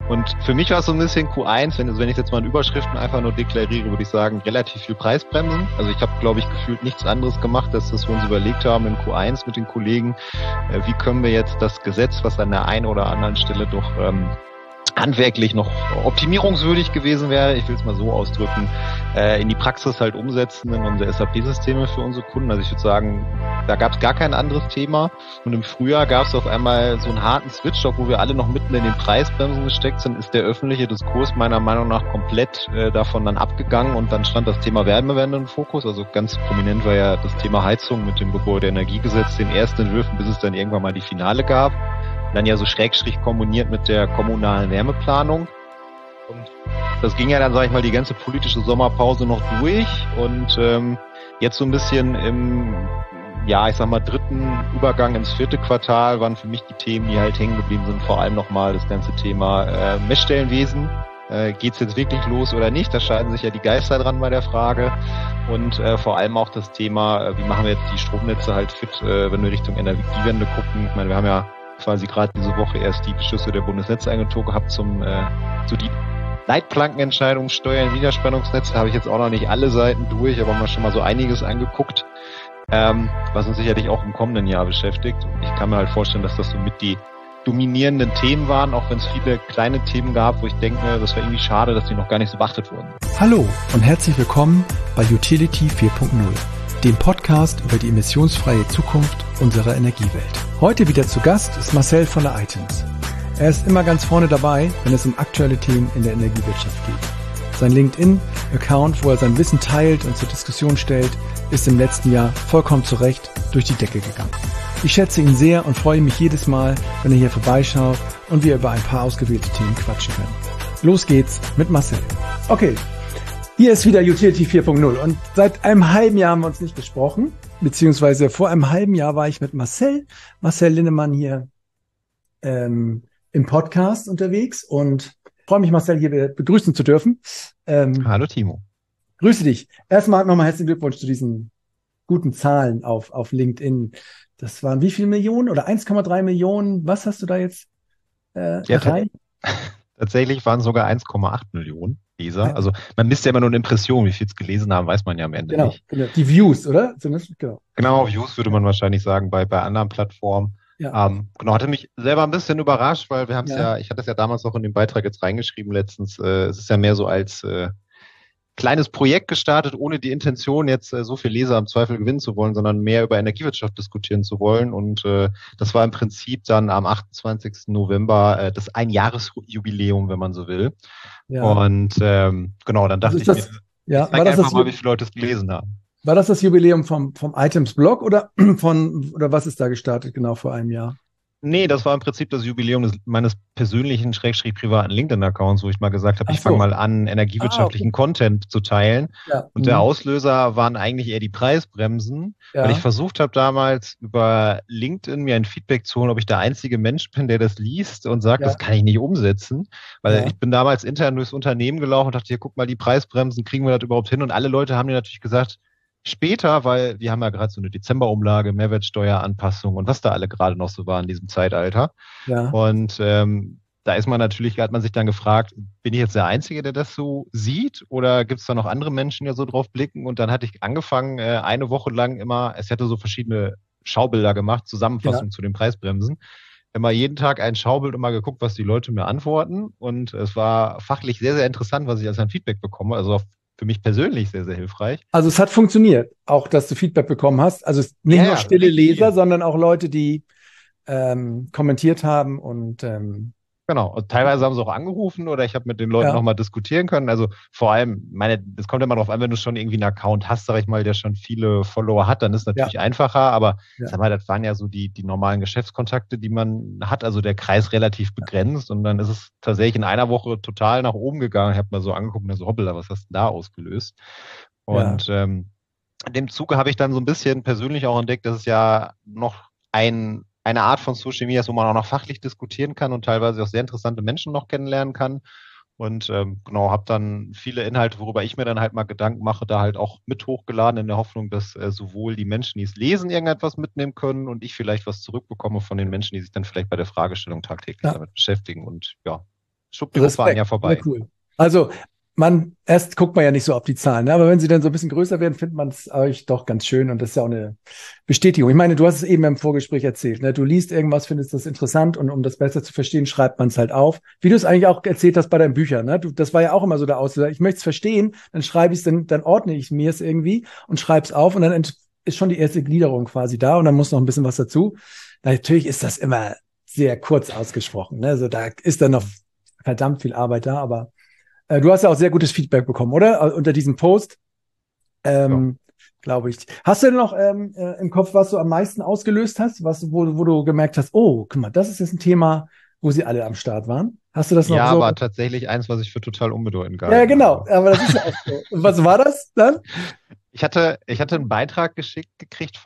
Und für mich war es so ein bisschen Q1, wenn ich jetzt mal in Überschriften einfach nur deklariere, würde ich sagen, relativ viel Preisbremsen. Also ich habe, glaube ich, gefühlt nichts anderes gemacht, als dass wir uns überlegt haben in Q1 mit den Kollegen, wie können wir jetzt das Gesetz, was an der einen oder anderen Stelle doch handwerklich noch optimierungswürdig gewesen wäre, ich will es mal so ausdrücken, in die Praxis halt umsetzen in unsere SAP-Systeme für unsere Kunden. Also ich würde sagen, da gab es gar kein anderes Thema. Und im Frühjahr gab es auf einmal so einen harten Switch, obwohl wir alle noch mitten in den Preisbremsen gesteckt sind, ist der öffentliche Diskurs meiner Meinung nach komplett davon dann abgegangen und dann stand das Thema Wärmewende im Fokus. Also ganz prominent war ja das Thema Heizung mit dem Gebäudeenergiegesetz, den ersten Entwürfen, bis es dann irgendwann mal die Finale gab. Dann ja so schrägstrich kombiniert mit der kommunalen Wärmeplanung. Und das ging ja dann, sag ich mal, die ganze politische Sommerpause noch durch. Und jetzt so ein bisschen im, ja, ich sag mal, dritten Übergang ins vierte Quartal waren für mich die Themen, die halt hängen geblieben sind, vor allem nochmal das ganze Thema Messstellenwesen. Geht's jetzt wirklich los oder nicht? Da scheiden sich ja die Geister dran bei der Frage. Und vor allem auch das Thema, wie machen wir jetzt die Stromnetze halt fit, wenn wir Richtung Energiewende gucken. Ich meine, wir haben ja quasi gerade diese Woche erst die Beschlüsse der Bundesnetzagentur gehabt zu die Leitplankenentscheidung Steuern, Niederspannungsnetze. Da habe ich jetzt auch noch nicht alle Seiten durch, aber mal schon mal so einiges angeguckt, was uns sicherlich auch im kommenden Jahr beschäftigt. Und ich kann mir halt vorstellen, dass das so mit die dominierenden Themen waren, auch wenn es viele kleine Themen gab, wo ich denke, das war irgendwie schade, dass die noch gar nicht so beachtet wurden. Hallo und herzlich willkommen bei Utility 4.0, dem Podcast über die emissionsfreie Zukunft unserer Energiewelt. Heute wieder zu Gast ist Marcel von der Items. Er ist immer ganz vorne dabei, wenn es um aktuelle Themen in der Energiewirtschaft geht. Sein LinkedIn-Account, wo er sein Wissen teilt und zur Diskussion stellt, ist im letzten Jahr vollkommen zu Recht durch die Decke gegangen. Ich schätze ihn sehr und freue mich jedes Mal, wenn er hier vorbeischaut und wir über ein paar ausgewählte Themen quatschen können. Los geht's mit Marcel. Okay. Hier ist wieder Utility 4.0 und seit einem halben Jahr haben wir uns nicht gesprochen, beziehungsweise vor einem halben Jahr war ich mit Marcel Linnemann hier im Podcast unterwegs und freue mich, Marcel hier begrüßen zu dürfen. Hallo Timo. Grüße dich. Erstmal nochmal herzlichen Glückwunsch zu diesen guten Zahlen auf LinkedIn. Das waren wie viele Millionen oder 1,3 Millionen? Was hast du da jetzt erreicht? Tatsächlich waren es sogar 1,8 Millionen Leser. Also man misst ja immer nur eine Impression, wie viel es gelesen haben, weiß man ja am Ende nicht. Genau. Die Views, oder? Genau, Views würde man wahrscheinlich sagen bei anderen Plattformen. Ja. Genau, hatte mich selber ein bisschen überrascht, weil wir haben es ich hatte es ja damals auch in den Beitrag jetzt reingeschrieben letztens, es ist ja mehr so als kleines Projekt gestartet, ohne die Intention, jetzt so viel Leser im Zweifel gewinnen zu wollen, sondern mehr über Energiewirtschaft diskutieren zu wollen. Und das war im Prinzip dann am 28. November das Einjahresjubiläum, wenn man so will. Ja. Und genau, dann dachte ich mir, ich zeig einfach mal, wie viele Leute es gelesen haben. War das Jubiläum vom Items-Blog oder was ist da gestartet genau vor einem Jahr? Nee, das war im Prinzip das Jubiläum meines persönlichen, privaten LinkedIn-Accounts, wo ich mal gesagt habe, ich fange mal an, energiewirtschaftlichen Content zu teilen. Ja. Und der Auslöser waren eigentlich eher die Preisbremsen, weil ich versucht habe damals über LinkedIn mir ein Feedback zu holen, ob ich der einzige Mensch bin, der das liest und sagt, das kann ich nicht umsetzen. Weil ich bin damals intern durchs Unternehmen gelaufen und dachte, hier, guck mal, die Preisbremsen, kriegen wir das überhaupt hin? Und alle Leute haben mir natürlich gesagt, später, weil wir haben ja gerade so eine Dezemberumlage, Mehrwertsteueranpassung und was da alle gerade noch so war in diesem Zeitalter. Ja. Und da ist man natürlich, hat man sich dann gefragt, bin ich jetzt der Einzige, der das so sieht oder gibt es da noch andere Menschen, die so drauf blicken? Und dann hatte ich angefangen, eine Woche lang immer, es hätte so verschiedene Schaubilder gemacht, Zusammenfassung zu den Preisbremsen. Immer jeden Tag ein Schaubild und mal geguckt, was die Leute mir antworten. Und es war fachlich sehr, sehr interessant, was ich als ein Feedback bekomme. Also für mich persönlich sehr, sehr hilfreich. Also es hat funktioniert, auch dass du Feedback bekommen hast. Also nicht nur stille Leser, sondern auch Leute, die kommentiert haben und genau, und teilweise haben sie auch angerufen oder ich habe mit den Leuten nochmal diskutieren können. Also vor allem, das kommt immer darauf an, wenn du schon irgendwie einen Account hast, sag ich mal, der schon viele Follower hat, dann ist es natürlich einfacher, aber sag mal, das waren ja so die normalen Geschäftskontakte, die man hat, also der Kreis relativ begrenzt und dann ist es tatsächlich in einer Woche total nach oben gegangen. Ich habe mal so angeguckt und so, hoppla, was hast du da ausgelöst? Und in dem Zuge habe ich dann so ein bisschen persönlich auch entdeckt, dass es ja noch eine Art von Social Media ist, wo man auch noch fachlich diskutieren kann und teilweise auch sehr interessante Menschen noch kennenlernen kann. Und genau, habe dann viele Inhalte, worüber ich mir dann halt mal Gedanken mache, da halt auch mit hochgeladen in der Hoffnung, dass sowohl die Menschen, die es lesen, irgendetwas mitnehmen können und ich vielleicht was zurückbekomme von den Menschen, die sich dann vielleicht bei der Fragestellung tagtäglich damit beschäftigen. Und schwuppdiwupp waren ja Ja, vorbei. cool. Also erst guckt man ja nicht so auf die Zahlen, ne? Aber wenn sie dann so ein bisschen größer werden, findet man es euch doch ganz schön und das ist ja auch eine Bestätigung. Ich meine, du hast es eben im Vorgespräch erzählt, ne? Du liest irgendwas, findest das interessant und um das besser zu verstehen, schreibt man es halt auf. Wie du es eigentlich auch erzählt hast bei deinen Büchern, ne? Das war ja auch immer so der Auslöser. Ich möchte es verstehen, dann schreibe ich es, dann ordne ich mir es irgendwie und schreibe es auf und dann ist schon die erste Gliederung quasi da und dann muss noch ein bisschen was dazu. Natürlich ist das immer sehr kurz ausgesprochen, ne? Also da ist dann noch verdammt viel Arbeit da, aber du hast ja auch sehr gutes Feedback bekommen, oder? Unter diesem Post, Ja. glaube ich. Hast du denn noch im Kopf, was du am meisten ausgelöst hast, wo du gemerkt hast, oh, guck mal, das ist jetzt ein Thema, wo sie alle am Start waren? Hast du das noch Ja, so? aber tatsächlich eins, was ich für total unbedeutend Ja, gehalten genau, habe. aber das ist ja auch so. Und was war das dann? Ich hatte einen Beitrag geschickt gekriegt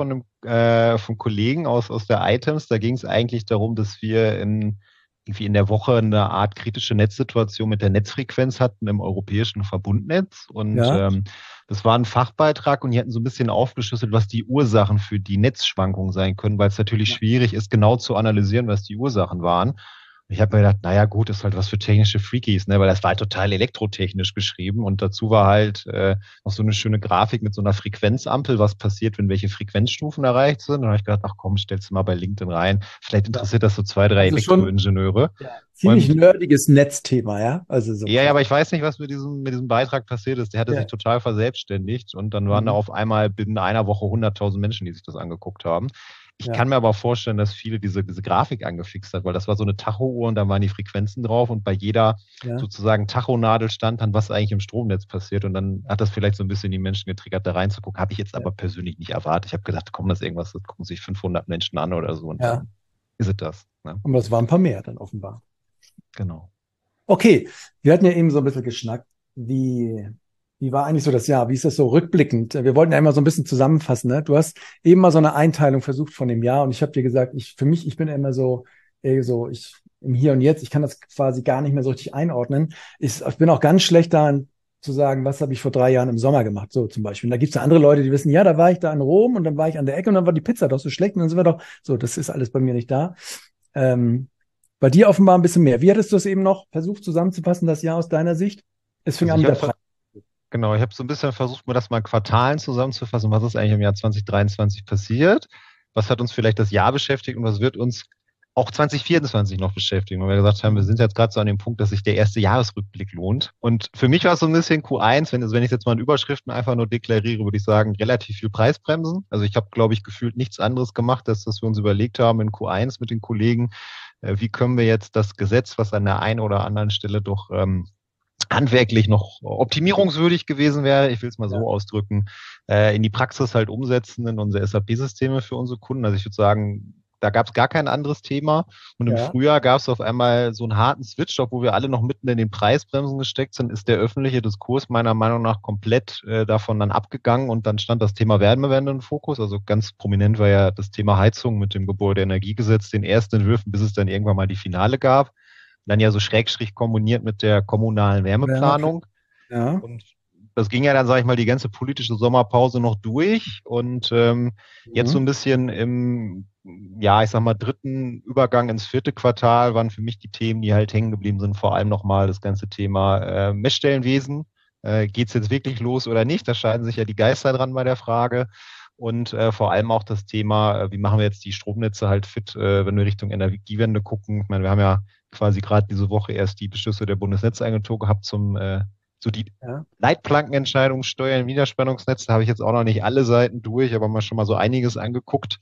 von Kollegen aus der Items. Da ging es eigentlich darum, dass wir irgendwie in der Woche eine Art kritische Netzsituation mit der Netzfrequenz hatten im europäischen Verbundnetz. Und Ja, das war ein Fachbeitrag und die hatten so ein bisschen aufgeschlüsselt, was die Ursachen für die Netzschwankungen sein können, weil es natürlich ja, schwierig ist, genau zu analysieren, was die Ursachen waren. Ich habe mir gedacht, naja gut, ist halt was für technische Freakies, ne? Weil das war halt total elektrotechnisch geschrieben und dazu war halt noch so eine schöne Grafik mit so einer Frequenzampel, was passiert, wenn welche Frequenzstufen erreicht sind. Und dann habe ich gedacht, ach komm, stellst du mal bei LinkedIn rein. Vielleicht ja. interessiert das so zwei, drei Also schon Elektroingenieure. ja, ziemlich Und nerdiges Netzthema, ja? Also so ja, ja, klar. aber ich weiß nicht, was mit diesem Beitrag passiert ist. Der hatte sich Ja. total verselbstständigt und dann waren da Mhm. auf einmal binnen einer Woche 100.000 Menschen, die sich das angeguckt haben. Ich Ja, kann mir aber vorstellen, dass viele diese Grafik angefixt hat, weil das war so eine Tacho-Uhr und da waren die Frequenzen drauf und bei jeder ja, sozusagen Tachonadel stand dann, was eigentlich im Stromnetz passiert und dann hat das vielleicht so ein bisschen die Menschen getriggert, da reinzugucken. Habe ich jetzt ja, aber persönlich nicht erwartet. Ich habe gedacht, komm, das ist irgendwas, das gucken sich 500 Menschen an oder so und ja. dann ist es das. Ne? Aber das waren ein paar mehr dann offenbar. Genau. Okay, wir hatten ja eben so ein bisschen geschnackt. Wie war eigentlich so das Jahr? Wie ist das so rückblickend? Wir wollten ja immer so ein bisschen zusammenfassen, ne? Du hast eben mal so eine Einteilung versucht von dem Jahr und ich habe dir gesagt, ich bin ja immer ich im Hier und Jetzt, ich kann das quasi gar nicht mehr so richtig einordnen. Ich bin auch ganz schlecht daran zu sagen, was habe ich vor 3 Jahren im Sommer gemacht, so zum Beispiel. Und da gibt es ja andere Leute, die wissen, ja, da war ich da in Rom und dann war ich an der Ecke und dann war die Pizza doch so schlecht und dann sind wir doch, so, das ist alles bei mir nicht da. Ähm, Bei dir offenbar ein bisschen mehr. Wie hattest du es eben noch versucht zusammenzufassen, das Jahr aus deiner Sicht? Es fing Also an ich mit der habe Preis. Genau, ich habe so ein bisschen versucht, mir das mal in Quartalen zusammenzufassen. Was ist eigentlich im Jahr 2023 passiert? Was hat uns vielleicht das Jahr beschäftigt und was wird uns auch 2024 noch beschäftigen? Weil wir gesagt haben, wir sind jetzt gerade so an dem Punkt, dass sich der erste Jahresrückblick lohnt. Und für mich war es so ein bisschen Q1, wenn ich jetzt mal in Überschriften einfach nur deklariere, würde ich sagen, relativ viel Preisbremsen. Also ich habe, glaube ich, gefühlt nichts anderes gemacht, als dass wir uns überlegt haben in Q1 mit den Kollegen, wie können wir jetzt das Gesetz, was an der einen oder anderen Stelle doch handwerklich noch optimierungswürdig gewesen wäre, ich will es mal Ja, so ausdrücken, in die Praxis halt umsetzen in unsere SAP-Systeme für unsere Kunden. Also ich würde sagen, da gab es gar kein anderes Thema. Und im ja, Frühjahr gab es auf einmal so einen harten Switch, obwohl wir alle noch mitten in den Preisbremsen gesteckt sind, ist der öffentliche Diskurs meiner Meinung nach komplett davon dann abgegangen und dann stand das Thema Wärmewende im Fokus. Also ganz prominent war ja das Thema Heizung mit dem Gebäudeenergiegesetz, den ersten Entwürfen, bis es dann irgendwann mal die Finale gab. Dann ja so Schrägstrich kombiniert mit der kommunalen ja, klar. Wärmeplanung. Ja. Und das ging ja dann, sage ich mal, die ganze politische Sommerpause noch durch. Und jetzt so Mhm. ein bisschen ja, ich sag mal, dritten Übergang ins vierte Quartal waren für mich die Themen, die halt hängen geblieben sind. Vor allem nochmal das ganze Thema Messstellenwesen. Geht es jetzt wirklich los oder nicht? Da scheiden sich ja die Geister dran bei der Frage. Und vor allem auch das Thema, wie machen wir jetzt die Stromnetze halt fit, wenn wir Richtung Energiewende gucken. Ich meine, wir haben ja quasi gerade diese Woche erst die Beschlüsse der Bundesnetzagentur gehabt so die Ja. Leitplankenentscheidung Steuern im Niederspannungsnetz. Da habe ich jetzt auch noch nicht alle Seiten durch, aber mal schon mal so einiges angeguckt,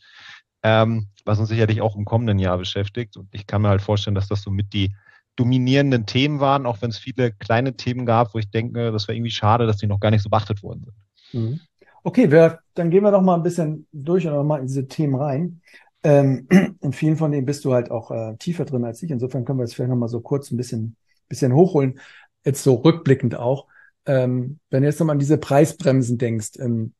was uns sicherlich auch im kommenden Jahr beschäftigt. Und ich kann mir halt vorstellen, dass das so mit die dominierenden Themen waren, auch wenn es viele kleine Themen gab, wo ich denke, das war irgendwie schade, dass die noch gar nicht so beachtet worden sind. Mhm. Okay, dann gehen wir doch mal ein bisschen durch und noch mal in diese Themen rein. In vielen von denen bist du halt auch tiefer drin als ich. Insofern können wir jetzt vielleicht noch mal so kurz bisschen hochholen, jetzt so rückblickend auch. Wenn du jetzt noch mal an diese Preisbremsen denkst,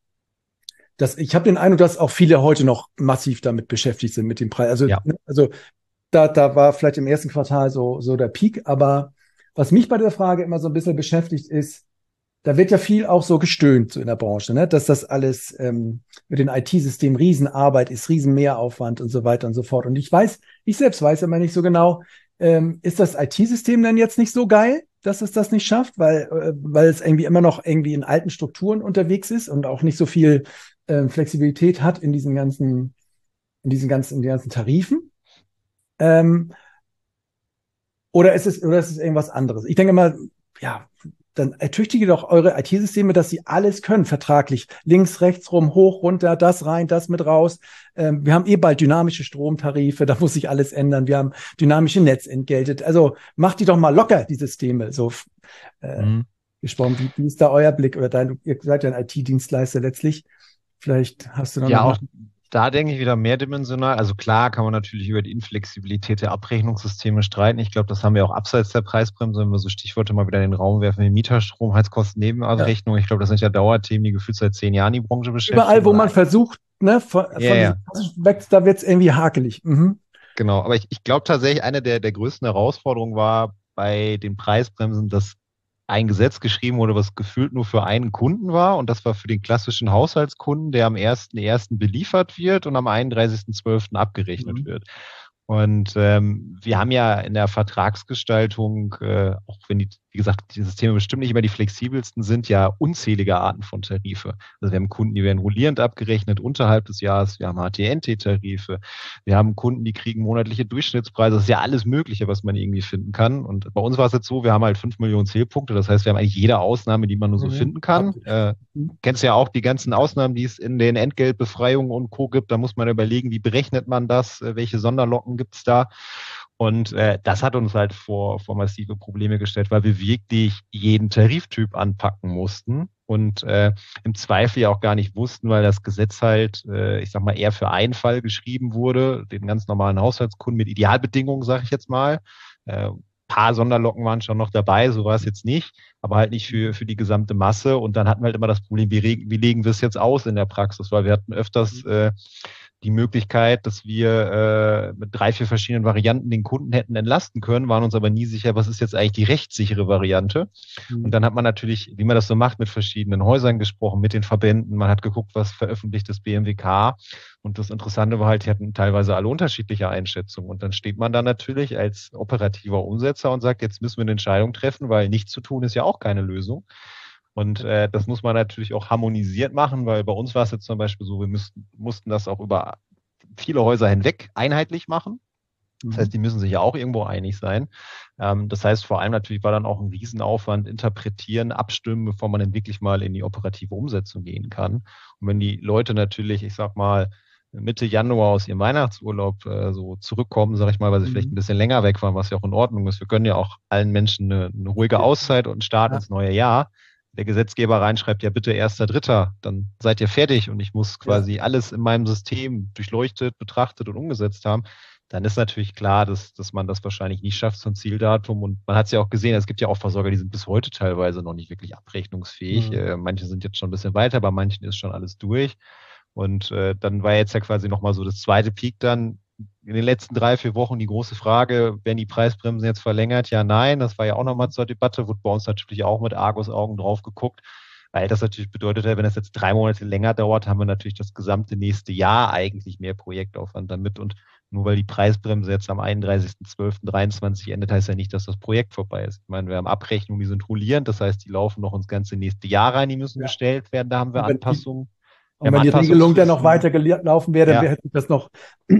ich habe den Eindruck, dass auch viele heute noch massiv damit beschäftigt sind mit dem Preis. Also, Ja, ne, also da war vielleicht im ersten Quartal so der Peak, aber was mich bei der Frage immer so ein bisschen beschäftigt ist, da wird ja viel auch so gestöhnt so in der Branche, ne? Dass das alles mit den IT-Systemen Riesenarbeit ist, Riesenmehraufwand und so weiter und so fort. Und ich selbst weiß immer nicht so genau, ist das IT-System dann jetzt nicht so geil, dass es das nicht schafft, weil es irgendwie immer noch irgendwie in alten Strukturen unterwegs ist und auch nicht so viel Flexibilität hat in den ganzen Tarifen? Ähm, oder ist es irgendwas anderes? Ich denke mal, ja, dann ertüchtige doch eure IT-Systeme, dass sie alles können, vertraglich. Links, rechts rum, hoch, runter, das rein, das mit raus. Wir haben bald dynamische Stromtarife, da muss sich alles ändern. Wir haben dynamische Netzentgelte. Also macht die doch mal locker, die Systeme. So Mhm. gesprochen, wie ist da euer Blick? Oder ihr seid ja ein IT-Dienstleister letztlich. Vielleicht hast du da Ja, noch auch mal. da denke ich wieder mehrdimensional. Also klar kann man natürlich über die Inflexibilität der Abrechnungssysteme streiten. Ich glaube, das haben wir auch abseits der Preisbremse, wenn wir so Stichworte mal wieder in den Raum werfen, wie Mieterstrom, Heizkosten, Ja. Nebenabrechnung. Ich glaube, das sind ja Dauerthemen, die gefühlt seit 10 Jahren die Branche Überall, beschäftigen. wo man versucht, ne, Ja, von diesem ja, klassischen weg, da wird es irgendwie hakelig. Mhm. genau. Aber ich glaube tatsächlich, eine der größten Herausforderungen war bei den Preisbremsen, dass ein Gesetz geschrieben wurde, was gefühlt nur für einen Kunden war. Und das war für den klassischen Haushaltskunden, der am 1.1. beliefert wird und am 31.12. abgerechnet Mhm. wird. Und wir haben ja in der Vertragsgestaltung, auch wenn wie gesagt, die Systeme bestimmt nicht immer die flexibelsten sind, ja unzählige Arten von Tarife. Also wir haben Kunden, die werden rollierend abgerechnet unterhalb des Jahres, wir haben HTNT-Tarife, wir haben Kunden, die kriegen monatliche Durchschnittspreise. Das ist ja alles Mögliche, was man irgendwie finden kann. Und bei uns war es jetzt so, wir haben halt 5 Millionen Zählpunkte. Das heißt, wir haben eigentlich jede Ausnahme, die man nur so Mhm. finden kann. Kennst ja auch die ganzen Ausnahmen, die es in den Entgeltbefreiungen und Co. gibt. Da muss man überlegen, wie berechnet man das, welche Sonderlocken gibt es da. Und das hat uns halt vor massive Probleme gestellt, weil wir wirklich jeden Tariftyp anpacken mussten und im Zweifel ja auch gar nicht wussten, weil das Gesetz halt, ich sag mal, eher für einen Fall geschrieben wurde, den ganz normalen Haushaltskunden mit Idealbedingungen, sage ich jetzt mal. Paar Sonderlocken waren schon noch dabei, so war es jetzt nicht, aber halt nicht für die gesamte Masse. Und dann hatten wir halt immer das Problem, wie legen wir es jetzt aus in der Praxis, weil wir hatten öfters die Möglichkeit, dass wir mit 3, 4 verschiedenen Varianten den Kunden hätten entlasten können, waren uns aber nie sicher, was ist jetzt eigentlich die rechtssichere Variante. Und Mhm. dann hat man natürlich, wie man das so macht, mit verschiedenen Häusern gesprochen, mit den Verbänden. Man hat geguckt, was veröffentlicht das BMWK. Und das Interessante war halt, die hatten teilweise alle unterschiedliche Einschätzungen. Und dann steht man da natürlich als operativer Umsetzer und sagt, jetzt müssen wir eine Entscheidung treffen, weil nichts zu tun ist ja auch keine Lösung. Und das muss man natürlich auch harmonisiert machen, weil bei uns war es jetzt zum Beispiel so, wir mussten das auch über viele Häuser hinweg einheitlich machen. Das Mhm. heißt, die müssen sich ja auch irgendwo einig sein. Das heißt, vor allem natürlich war dann auch ein Riesenaufwand, interpretieren, abstimmen, bevor man dann wirklich mal in die operative Umsetzung gehen kann. Und wenn die Leute natürlich, ich sag mal, Mitte Januar aus ihrem Weihnachtsurlaub so zurückkommen, sage ich mal, weil sie vielleicht ein Mhm. bisschen länger weg waren, was ja auch in Ordnung ist. Wir gönnen ja auch allen Menschen eine ruhige Auszeit und einen Start Ja, ins neue Jahr. Der Gesetzgeber reinschreibt, ja bitte 1.3., dann seid ihr fertig und ich muss ja. quasi alles in meinem System durchleuchtet, betrachtet und umgesetzt haben, dann ist natürlich klar, dass man das wahrscheinlich nicht schafft zum Zieldatum. Und man hat es ja auch gesehen, es gibt ja auch Versorger, die sind bis heute teilweise noch nicht wirklich abrechnungsfähig. Mhm. Manche sind jetzt schon ein bisschen weiter, bei manchen ist schon alles durch. Und dann war jetzt ja quasi nochmal so das zweite Peak dann in den letzten 3, 4 Wochen die große Frage, werden die Preisbremsen jetzt verlängert? Ja, nein, das war ja auch nochmal zur Debatte, wurde bei uns natürlich auch mit Argusaugen drauf geguckt, weil das natürlich bedeutet, wenn das jetzt 3 Monate länger dauert, haben wir natürlich das gesamte nächste Jahr eigentlich mehr Projektaufwand damit. Und nur weil die Preisbremse jetzt am 31.12.23 endet, heißt ja nicht, dass das Projekt vorbei ist. Ich meine, wir haben Abrechnungen, die sind rollierend, das heißt, die laufen noch ins ganze nächste Jahr rein, die müssen Ja. gestellt werden, da haben wir Und wenn die, Anpassungen. Wir und haben wenn die Regelung dann noch Anpassungsfristen. weiter gelaufen wäre, dann Ja, hätte ich das noch.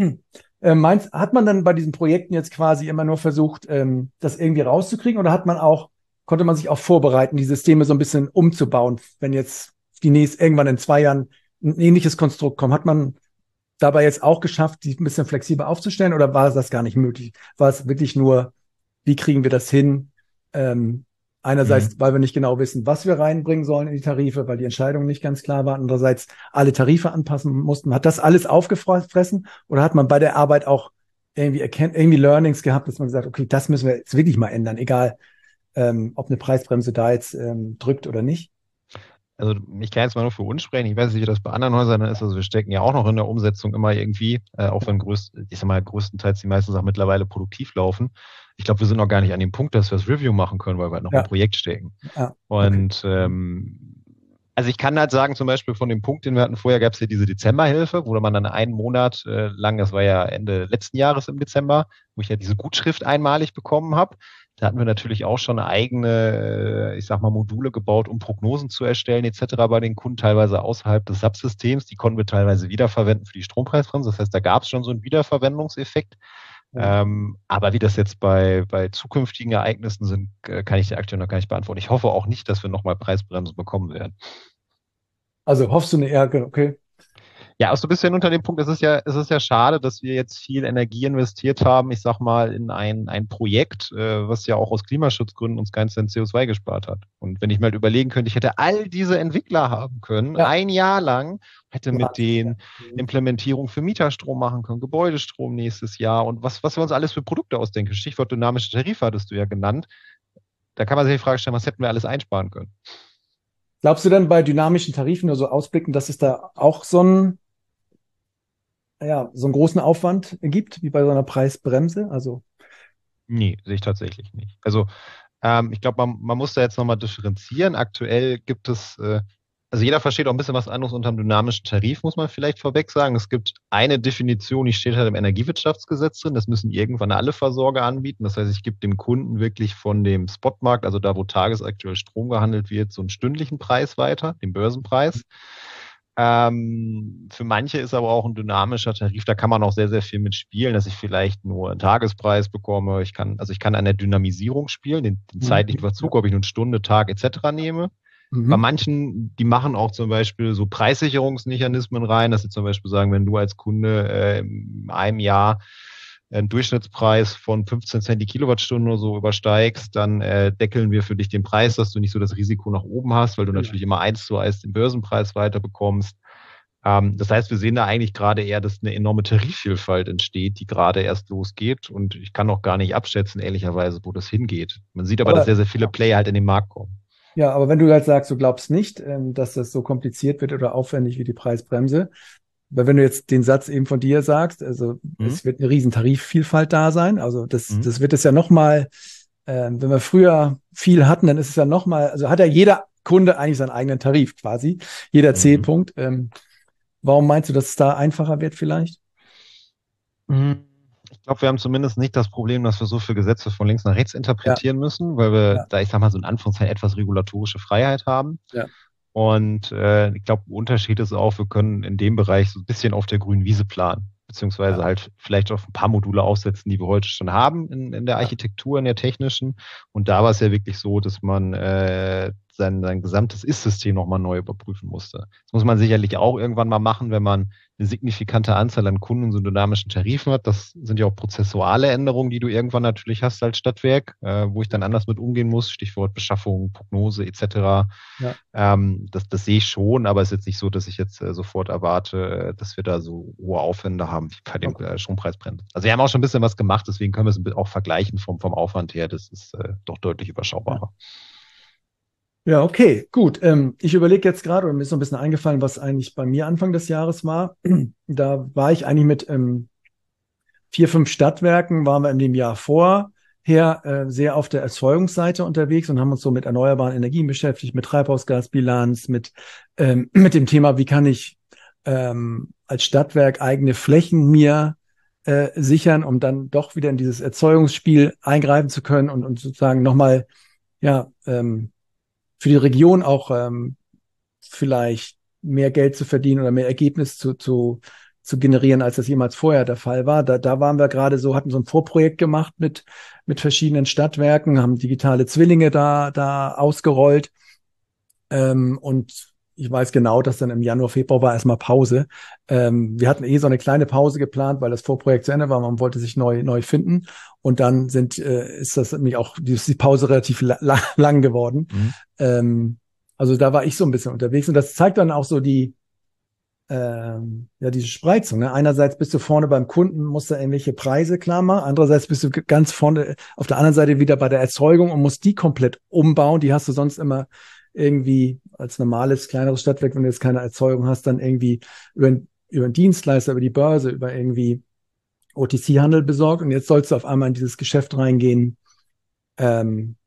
Hat man dann bei diesen Projekten jetzt quasi immer nur versucht, das irgendwie rauszukriegen, oder konnte man sich auch vorbereiten, die Systeme so ein bisschen umzubauen, wenn jetzt irgendwann in 2 Jahren ein ähnliches Konstrukt kommt? Hat man dabei jetzt auch geschafft, die ein bisschen flexibler aufzustellen, oder war das gar nicht möglich? War es wirklich nur, wie kriegen wir das hin? Ähm, mhm. Einerseits, weil wir nicht genau wissen, was wir reinbringen sollen in die Tarife, weil die Entscheidungen nicht ganz klar waren. Andererseits alle Tarife anpassen mussten. Hat das alles aufgefressen, oder hat man bei der Arbeit auch irgendwie Learnings gehabt, dass man gesagt hat, okay, das müssen wir jetzt wirklich mal ändern, egal ob eine Preisbremse da jetzt drückt oder nicht? Also ich kann jetzt mal nur für uns sprechen. Ich weiß nicht, wie das bei anderen Häusern ist. Also wir stecken ja auch noch in der Umsetzung immer irgendwie, auch wenn ich sag mal, größtenteils die meisten Sachen mittlerweile produktiv laufen. Ich glaube, wir sind noch gar nicht an dem Punkt, dass wir das Review machen können, weil wir halt noch im Ja, Projekt stecken. ja, okay. Und Also ich kann halt sagen, zum Beispiel von dem Punkt, den wir hatten vorher, gab es ja diese Dezemberhilfe, wo man dann einen Monat lang, das war ja Ende letzten Jahres im Dezember, wo ich ja diese Gutschrift einmalig bekommen habe. Da hatten wir natürlich auch schon eigene, ich sag mal, Module gebaut, um Prognosen zu erstellen etc. bei den Kunden, teilweise außerhalb des Subsystems. Die konnten wir teilweise wiederverwenden für die Strompreisbremse. Das heißt, da gab es schon so einen Wiederverwendungseffekt. Ja. Aber wie das jetzt bei zukünftigen Ereignissen sind, kann ich dir aktuell noch gar nicht beantworten. Ich hoffe auch nicht, dass wir nochmal Preisbremsen bekommen werden. Also hoffst du eine eher, okay. Ja, also du bist ja unter dem Punkt, es ist ja schade, dass wir jetzt viel Energie investiert haben, ich sag mal, in ein Projekt, was ja auch aus Klimaschutzgründen uns keinen Cent CO2 gespart hat. Und wenn ich mal überlegen könnte, ich hätte all diese Entwickler haben können, Ja. ein Jahr lang, hätte Ja. mit den Mhm. Implementierung für Mieterstrom machen können, Gebäudestrom nächstes Jahr und was wir uns alles für Produkte ausdenken. Stichwort dynamische Tarife hattest du ja genannt. Da kann man sich die Frage stellen, was hätten wir alles einsparen können? Glaubst du denn bei dynamischen Tarifen nur so ausblicken, dass es da auch so einen großen Aufwand gibt, wie bei so einer Preisbremse? Also, Nee, sehe ich tatsächlich nicht. Also ich glaube, man muss da jetzt nochmal differenzieren. Aktuell gibt es, also jeder versteht auch ein bisschen was anderes unter dem dynamischen Tarif, muss man vielleicht vorweg sagen. Es gibt eine Definition, die steht halt im Energiewirtschaftsgesetz drin. Das müssen irgendwann alle Versorger anbieten. Das heißt, ich gebe dem Kunden wirklich von dem Spotmarkt, also da, wo tagesaktuell Strom gehandelt wird, so einen stündlichen Preis weiter, den Börsenpreis. Für manche ist aber auch ein dynamischer Tarif, da kann man auch sehr, sehr viel mitspielen, dass ich vielleicht nur einen Tagespreis bekomme. Ich kann an der Dynamisierung spielen, den zeitlichen ja. Verzug, ob ich nun Stunde, Tag etc. nehme. Bei Mhm. manchen, die machen auch zum Beispiel so Preissicherungsmechanismen rein, dass sie zum Beispiel sagen, wenn du als Kunde in einem Jahr einen Durchschnittspreis von 15 Cent die Kilowattstunde oder so übersteigst, dann deckeln wir für dich den Preis, dass du nicht so das Risiko nach oben hast, weil du Genau. natürlich immer 1:1 den Börsenpreis weiterbekommst. Das heißt, wir sehen da eigentlich gerade eher, dass eine enorme Tarifvielfalt entsteht, die gerade erst losgeht. Und ich kann auch gar nicht abschätzen, ehrlicherweise, wo das hingeht. Man sieht aber, dass Aber sehr, sehr viele Player halt in den Markt kommen. ja, aber wenn du halt sagst, du glaubst nicht, dass das so kompliziert wird oder aufwendig wie die Preisbremse, weil wenn du jetzt den Satz eben von dir sagst, also Mhm. es wird eine riesen Tarifvielfalt da sein, also das, Mhm. das wird es ja nochmal, wenn wir früher viel hatten, dann ist es ja nochmal, also hat ja jeder Kunde eigentlich seinen eigenen Tarif quasi, jeder Mhm. Zählpunkt. Warum meinst du, dass es da einfacher wird vielleicht? Mhm. Ich glaube, wir haben zumindest nicht das Problem, dass wir so viele Gesetze von links nach rechts Ja, interpretieren müssen, weil wir ja, da, ich sag mal, so in Anführungszeichen etwas regulatorische Freiheit haben. ja, Und ich glaube, ein Unterschied ist auch, wir können in dem Bereich so ein bisschen auf der grünen Wiese planen, beziehungsweise ja, halt vielleicht auf ein paar Module aufsetzen, die wir heute schon haben in der ja. Architektur, in der technischen. Und da war es ja wirklich so, dass man sein gesamtes Ist-System nochmal neu überprüfen musste. Das muss man sicherlich auch irgendwann mal machen, wenn man eine signifikante Anzahl an Kunden in so dynamischen Tarifen hat. Das sind ja auch prozessuale Änderungen, die du irgendwann natürlich hast als Stadtwerk, wo ich dann anders mit umgehen muss. Stichwort Beschaffung, Prognose etc. Ja. Das sehe ich schon, aber es ist jetzt nicht so, dass ich jetzt sofort erwarte, dass wir da so hohe Aufwände haben wie bei dem Okay. Strompreisbremsen. Also wir haben auch schon ein bisschen was gemacht, deswegen können wir es auch vergleichen vom Aufwand her. Das ist doch deutlich Ja. überschaubarer. Ja, okay, gut. Ich überlege jetzt gerade, oder mir ist so ein bisschen eingefallen, was eigentlich bei mir Anfang des Jahres war. Da war ich eigentlich mit 4, 5 Stadtwerken, waren wir in dem Jahr vorher sehr auf der Erzeugungsseite unterwegs und haben uns so mit erneuerbaren Energien beschäftigt, mit Treibhausgasbilanz, mit dem Thema, wie kann ich als Stadtwerk eigene Flächen mir sichern, um dann doch wieder in dieses Erzeugungsspiel eingreifen zu können und sozusagen nochmal, ja, für die Region auch vielleicht mehr Geld zu verdienen oder mehr Ergebnis zu generieren, als das jemals vorher der Fall war. Da waren wir gerade so, hatten so ein Vorprojekt gemacht mit verschiedenen Stadtwerken, haben digitale Zwillinge da ausgerollt. Und ich weiß genau, dass dann im Januar, Februar war erstmal Pause. Wir hatten so eine kleine Pause geplant, weil das Vorprojekt zu Ende war. Man wollte sich neu finden. Und dann ist das nämlich auch die Pause relativ lang geworden. Mhm. Also da war ich so ein bisschen unterwegs. Und das zeigt dann auch so ja, diese Spreizung. Ne? Einerseits bist du vorne beim Kunden, musst da irgendwelche Preise klar machen. Andererseits bist du ganz vorne auf der anderen Seite wieder bei der Erzeugung und musst die komplett umbauen. Die hast du sonst immer irgendwie als normales, kleineres Stadtwerk, wenn du jetzt keine Erzeugung hast, dann irgendwie über einen Dienstleister, über die Börse, über irgendwie OTC-Handel besorgt. Und jetzt sollst du auf einmal in dieses Geschäft reingehen, ja,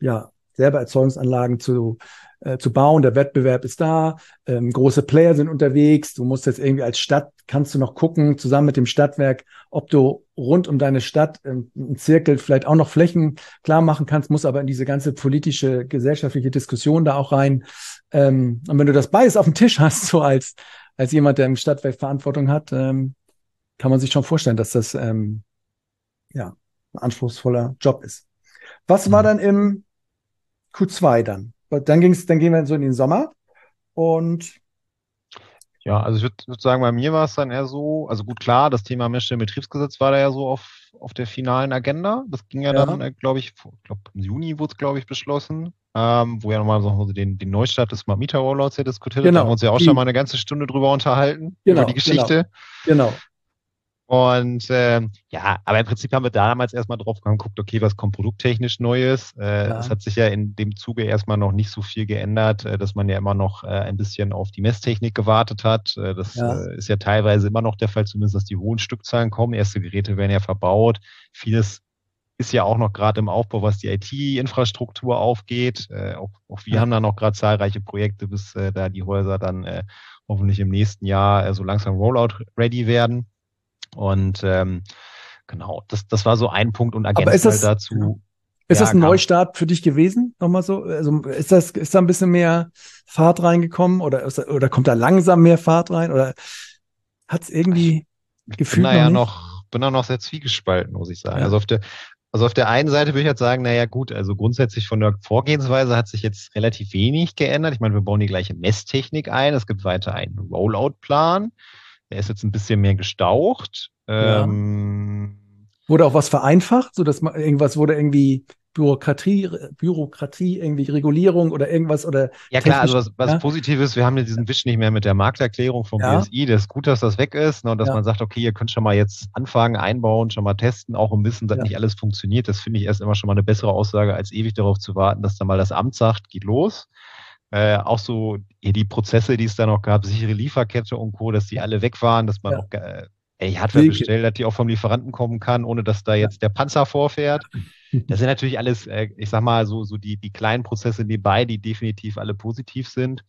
selber Erzeugungsanlagen zu bauen. Der Wettbewerb ist da, große Player sind unterwegs. Du musst jetzt irgendwie als Stadt, kannst du noch gucken, zusammen mit dem Stadtwerk, ob du rund um deine Stadt einen Zirkel vielleicht auch noch Flächen klar machen kannst, muss aber in diese ganze politische, gesellschaftliche Diskussion da auch rein. Und wenn du das beides auf dem Tisch hast, so als jemand, der im Stadtwerk Verantwortung hat, kann man sich schon vorstellen, dass das ein anspruchsvoller Job ist. Was war dann im Q2 dann? Dann gehen wir so in den Sommer und Ja, also ich würde sagen, bei mir war es dann eher so, also gut, klar, das Thema Messstellenbetriebsgesetz war da ja so auf der finalen Agenda. Das ging ja dann, glaube ich, im Juni wurde es, glaube ich, beschlossen, wo ja nochmal so den Neustart des Smart Meter Rollouts ja diskutiert wird. Da haben wir uns ja auch schon mal eine ganze Stunde drüber unterhalten, über die Geschichte. Genau. Und aber im Prinzip haben wir damals erstmal drauf geguckt, okay, was kommt produkttechnisch Neues? Es hat sich ja in dem Zuge erstmal noch nicht so viel geändert, dass man ja immer noch ein bisschen auf die Messtechnik gewartet hat. Das ist ja teilweise immer noch der Fall, zumindest, dass die hohen Stückzahlen kommen. Erste Geräte werden ja verbaut. Vieles ist ja auch noch gerade im Aufbau, was die IT-Infrastruktur aufgeht. Auch wir haben da noch gerade zahlreiche Projekte, bis da die Häuser dann hoffentlich im nächsten Jahr so langsam Rollout-ready werden. Und genau, das war so ein Punkt und ergänzend dazu. Ist das ein Neustart für dich gewesen? Nochmal so? Also ist da ein bisschen mehr Fahrt reingekommen oder kommt da langsam mehr Fahrt rein? Oder hat es irgendwie gefühlt bin da noch sehr zwiegespalten, muss ich sagen. Ja. Also auf der einen Seite würde ich jetzt sagen, naja gut, also grundsätzlich von der Vorgehensweise hat sich jetzt relativ wenig geändert. Ich meine, wir bauen die gleiche Messtechnik ein. Es gibt weiter einen Rollout-Plan. Der ist jetzt ein bisschen mehr gestaucht. Wurde auch was vereinfacht, so dass irgendwas wurde irgendwie Bürokratie, irgendwie Regulierung oder irgendwas oder. Ja klar, also was positiv ist, wir haben ja diesen Wisch nicht mehr mit der Markterklärung vom BSI. Das ist gut, dass das weg ist, ne, und dass man sagt, okay, ihr könnt schon mal jetzt anfangen, einbauen, schon mal testen, auch im Wissen, dass nicht alles funktioniert. Das finde ich erst immer schon mal eine bessere Aussage, als ewig darauf zu warten, dass dann mal das Amt sagt, geht los. Auch so die Prozesse, die es da noch gab, sichere Lieferkette und Co., dass die alle weg waren, dass man auch Hardware bestellt, dass die auch vom Lieferanten kommen kann, ohne dass da jetzt der Panzer vorfährt. Das sind natürlich alles, ich sag mal, so die kleinen Prozesse nebenbei, die definitiv alle positiv sind.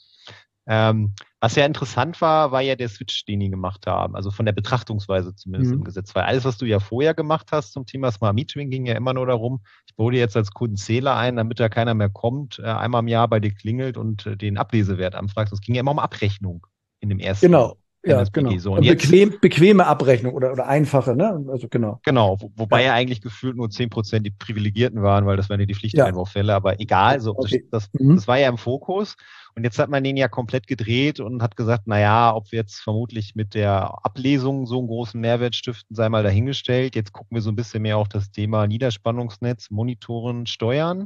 Was ja interessant war ja der Switch, den die gemacht haben, also von der Betrachtungsweise zumindest im Gesetz. Weil alles, was du ja vorher gemacht hast zum Thema Smart Metering, ging ja immer nur darum, ich baue dir jetzt als Kundenzähler ein, damit da keiner mehr kommt, einmal im Jahr bei dir klingelt und den Ablesewert anfragt. Es ging ja immer um Abrechnung in dem ersten. Genau. Ja, genau. So, und bequeme Abrechnung oder einfache, ne? Also genau. Genau, wobei ja eigentlich gefühlt nur 10% die Privilegierten waren, weil das waren ja die Pflichteinwurffälle, aber egal, so das war ja im Fokus. Und jetzt hat man den ja komplett gedreht und hat gesagt, naja, ob wir jetzt vermutlich mit der Ablesung so einen großen Mehrwert stiften, sei mal dahingestellt. Jetzt gucken wir so ein bisschen mehr auf das Thema Niederspannungsnetz, Monitoren, Steuern.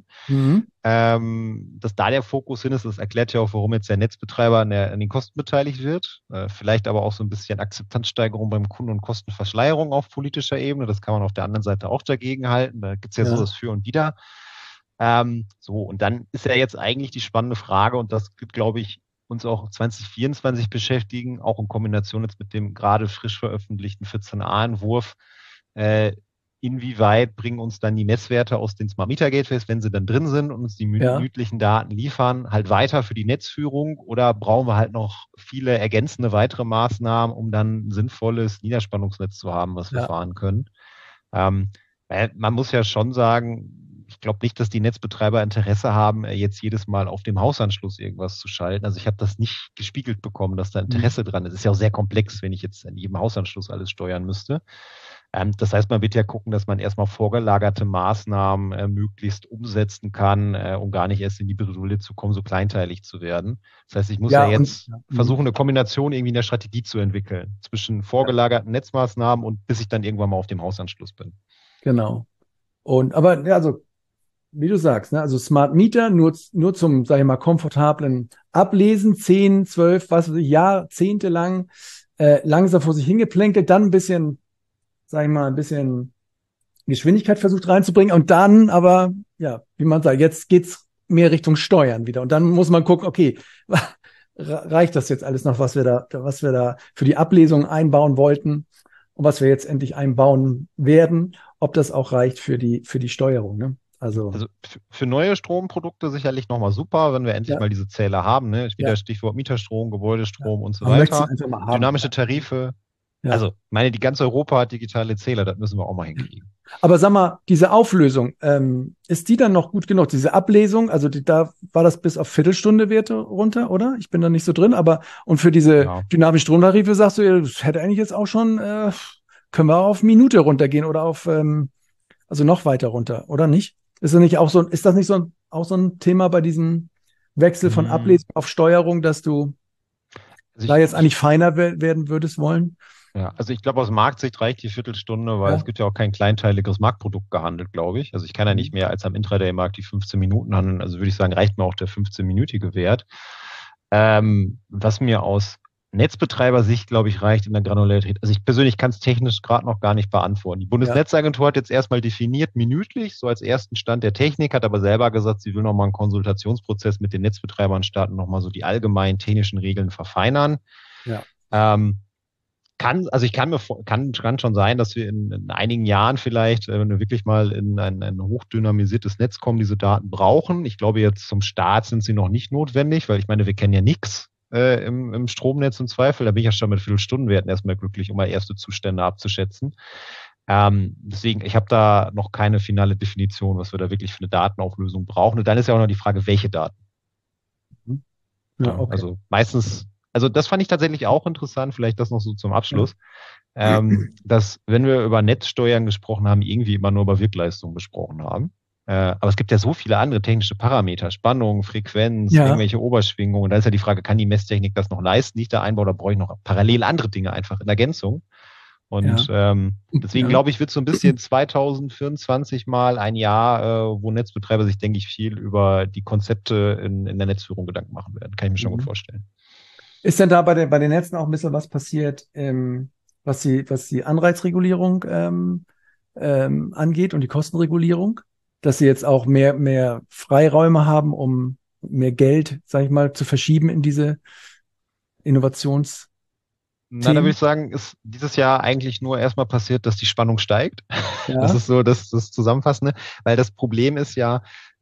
Dass da der Fokus hin ist, das erklärt ja auch, warum jetzt der Netzbetreiber an den Kosten beteiligt wird. Vielleicht aber auch so ein bisschen Akzeptanzsteigerung beim Kunden und Kostenverschleierung auf politischer Ebene. Das kann man auf der anderen Seite auch dagegen halten. Da gibt's ja so das Für und Wider. Und dann ist ja jetzt eigentlich die spannende Frage, und das wird, glaube ich, uns auch 2024 beschäftigen, auch in Kombination jetzt mit dem gerade frisch veröffentlichten 14a-Entwurf, inwieweit bringen uns dann die Messwerte aus den Smart Meter Gateways, wenn sie dann drin sind und uns die minütlichen Daten liefern, halt weiter für die Netzführung, oder brauchen wir halt noch viele ergänzende weitere Maßnahmen, um dann ein sinnvolles Niederspannungsnetz zu haben, was wir fahren können. Man muss ja schon sagen, ich glaube nicht, dass die Netzbetreiber Interesse haben, jetzt jedes Mal auf dem Hausanschluss irgendwas zu schalten. Also ich habe das nicht gespiegelt bekommen, dass da Interesse dran ist. Es ist ja auch sehr komplex, wenn ich jetzt an jedem Hausanschluss alles steuern müsste. Das heißt, man wird ja gucken, dass man erstmal vorgelagerte Maßnahmen möglichst umsetzen kann, um gar nicht erst in die Bredouille zu kommen, so kleinteilig zu werden. Das heißt, ich muss jetzt versuchen, eine Kombination irgendwie in der Strategie zu entwickeln zwischen vorgelagerten Netzmaßnahmen und bis ich dann irgendwann mal auf dem Hausanschluss bin. Genau. Also wie du sagst, ne, also Smart Meter nur zum, sag ich mal, komfortablen Ablesen, 10, 12, Jahrzehnte lang, langsam vor sich hingeplänkelt, dann ein bisschen, sag ich mal, ein bisschen Geschwindigkeit versucht reinzubringen und dann aber, wie man sagt, jetzt geht's mehr Richtung Steuern wieder und dann muss man gucken, okay, reicht das jetzt alles noch, was wir da für die Ablesung einbauen wollten und was wir jetzt endlich einbauen werden, ob das auch reicht für die Steuerung, ne? Also, Also für neue Stromprodukte sicherlich nochmal super, wenn wir endlich ja, mal diese Zähler haben, ne? Wieder ja, Stichwort Mieterstrom, ja. Gebäudestrom und so Man möchte sie weiter. einfach mal haben. Dynamische Ja, Tarife. ja. Also, ich meine, die ganze Europa hat digitale Zähler, das müssen wir auch mal hinkriegen. Aber sag mal, diese Auflösung, ist die dann noch gut genug? Diese Ablesung, also da war das bis auf Viertelstunde Werte runter, oder? Ich bin da nicht so drin, aber und für diese Ja. dynamischen Stromtarife sagst du, ja, das hätte eigentlich jetzt auch schon, können wir auf Minute runtergehen oder auf, also noch weiter runter, oder nicht? Ist das nicht auch so, ist das nicht so auch so ein Thema bei diesem Wechsel von Hm, Ablesung auf Steuerung, dass du Also da jetzt eigentlich feiner werden würdest wollen? ja, also ich glaube, aus Marktsicht reicht die Viertelstunde, weil es Ja. gibt ja auch kein kleinteiliges Marktprodukt gehandelt, glaube ich. Also ich kann ja nicht Mhm. mehr als am Intraday-Markt die 15 Minuten handeln. Also würde ich sagen, reicht mir auch der 15-minütige Wert. Was mir aus Netzbetreiber-Sicht, glaube ich, reicht in der Granularität. Also ich persönlich kann es technisch gerade noch gar nicht beantworten. Die Ja. Bundesnetzagentur hat jetzt erstmal definiert, minütlich, so als ersten Stand der Technik, hat aber selber gesagt, sie will nochmal einen Konsultationsprozess mit den Netzbetreibern starten, nochmal so die allgemeinen technischen Regeln verfeinern. Ja. Ähm, also ich kann schon sein, dass wir in einigen Jahren vielleicht, wenn wir wirklich mal in ein hochdynamisiertes Netz kommen, diese Daten brauchen. Ich glaube, jetzt zum Start sind sie noch nicht notwendig, weil ich meine, wir kennen ja nichts im Stromnetz im Zweifel. Da bin ich ja schon mit Viertelstundenwerten erstmal glücklich, um mal erste Zustände abzuschätzen. Deswegen, ich habe da noch keine finale Definition, was wir da wirklich für eine Datenauflösung brauchen. Und dann ist ja auch noch die Frage, welche Daten. Mhm. Ja, Ja, okay. also meistens, also das fand ich tatsächlich auch interessant, vielleicht das noch so zum Ja. Abschluss, dass wenn wir über Netzsteuern gesprochen haben, irgendwie immer nur über Wirkleistung besprochen haben. Aber es gibt ja so viele andere technische Parameter, Spannung, Frequenz, Ja. irgendwelche Oberschwingungen. Und da ist ja die Frage, kann die Messtechnik das noch leisten, die ich da einbaue, oder brauche ich noch parallel andere Dinge einfach in Ergänzung? Und Ja. deswegen Ja. glaube ich, wird so ein bisschen 2024 mal ein Jahr, wo Netzbetreiber sich, denke ich, viel über die Konzepte in der Netzführung Gedanken machen werden. Kann ich mir schon gut Mhm. vorstellen. Ist denn da bei den Netzen auch ein bisschen was passiert, was die Anreizregulierung angeht und die Kostenregulierung? Dass sie jetzt auch mehr Freiräume haben, um mehr Geld, sag ich mal, zu verschieben in diese Innovationsthemen? Na, da würde ich sagen, ist dieses Jahr eigentlich nur erstmal passiert, dass die Spannung steigt. Das Ja, ist so das Zusammenfassende, weil das Problem ist ja,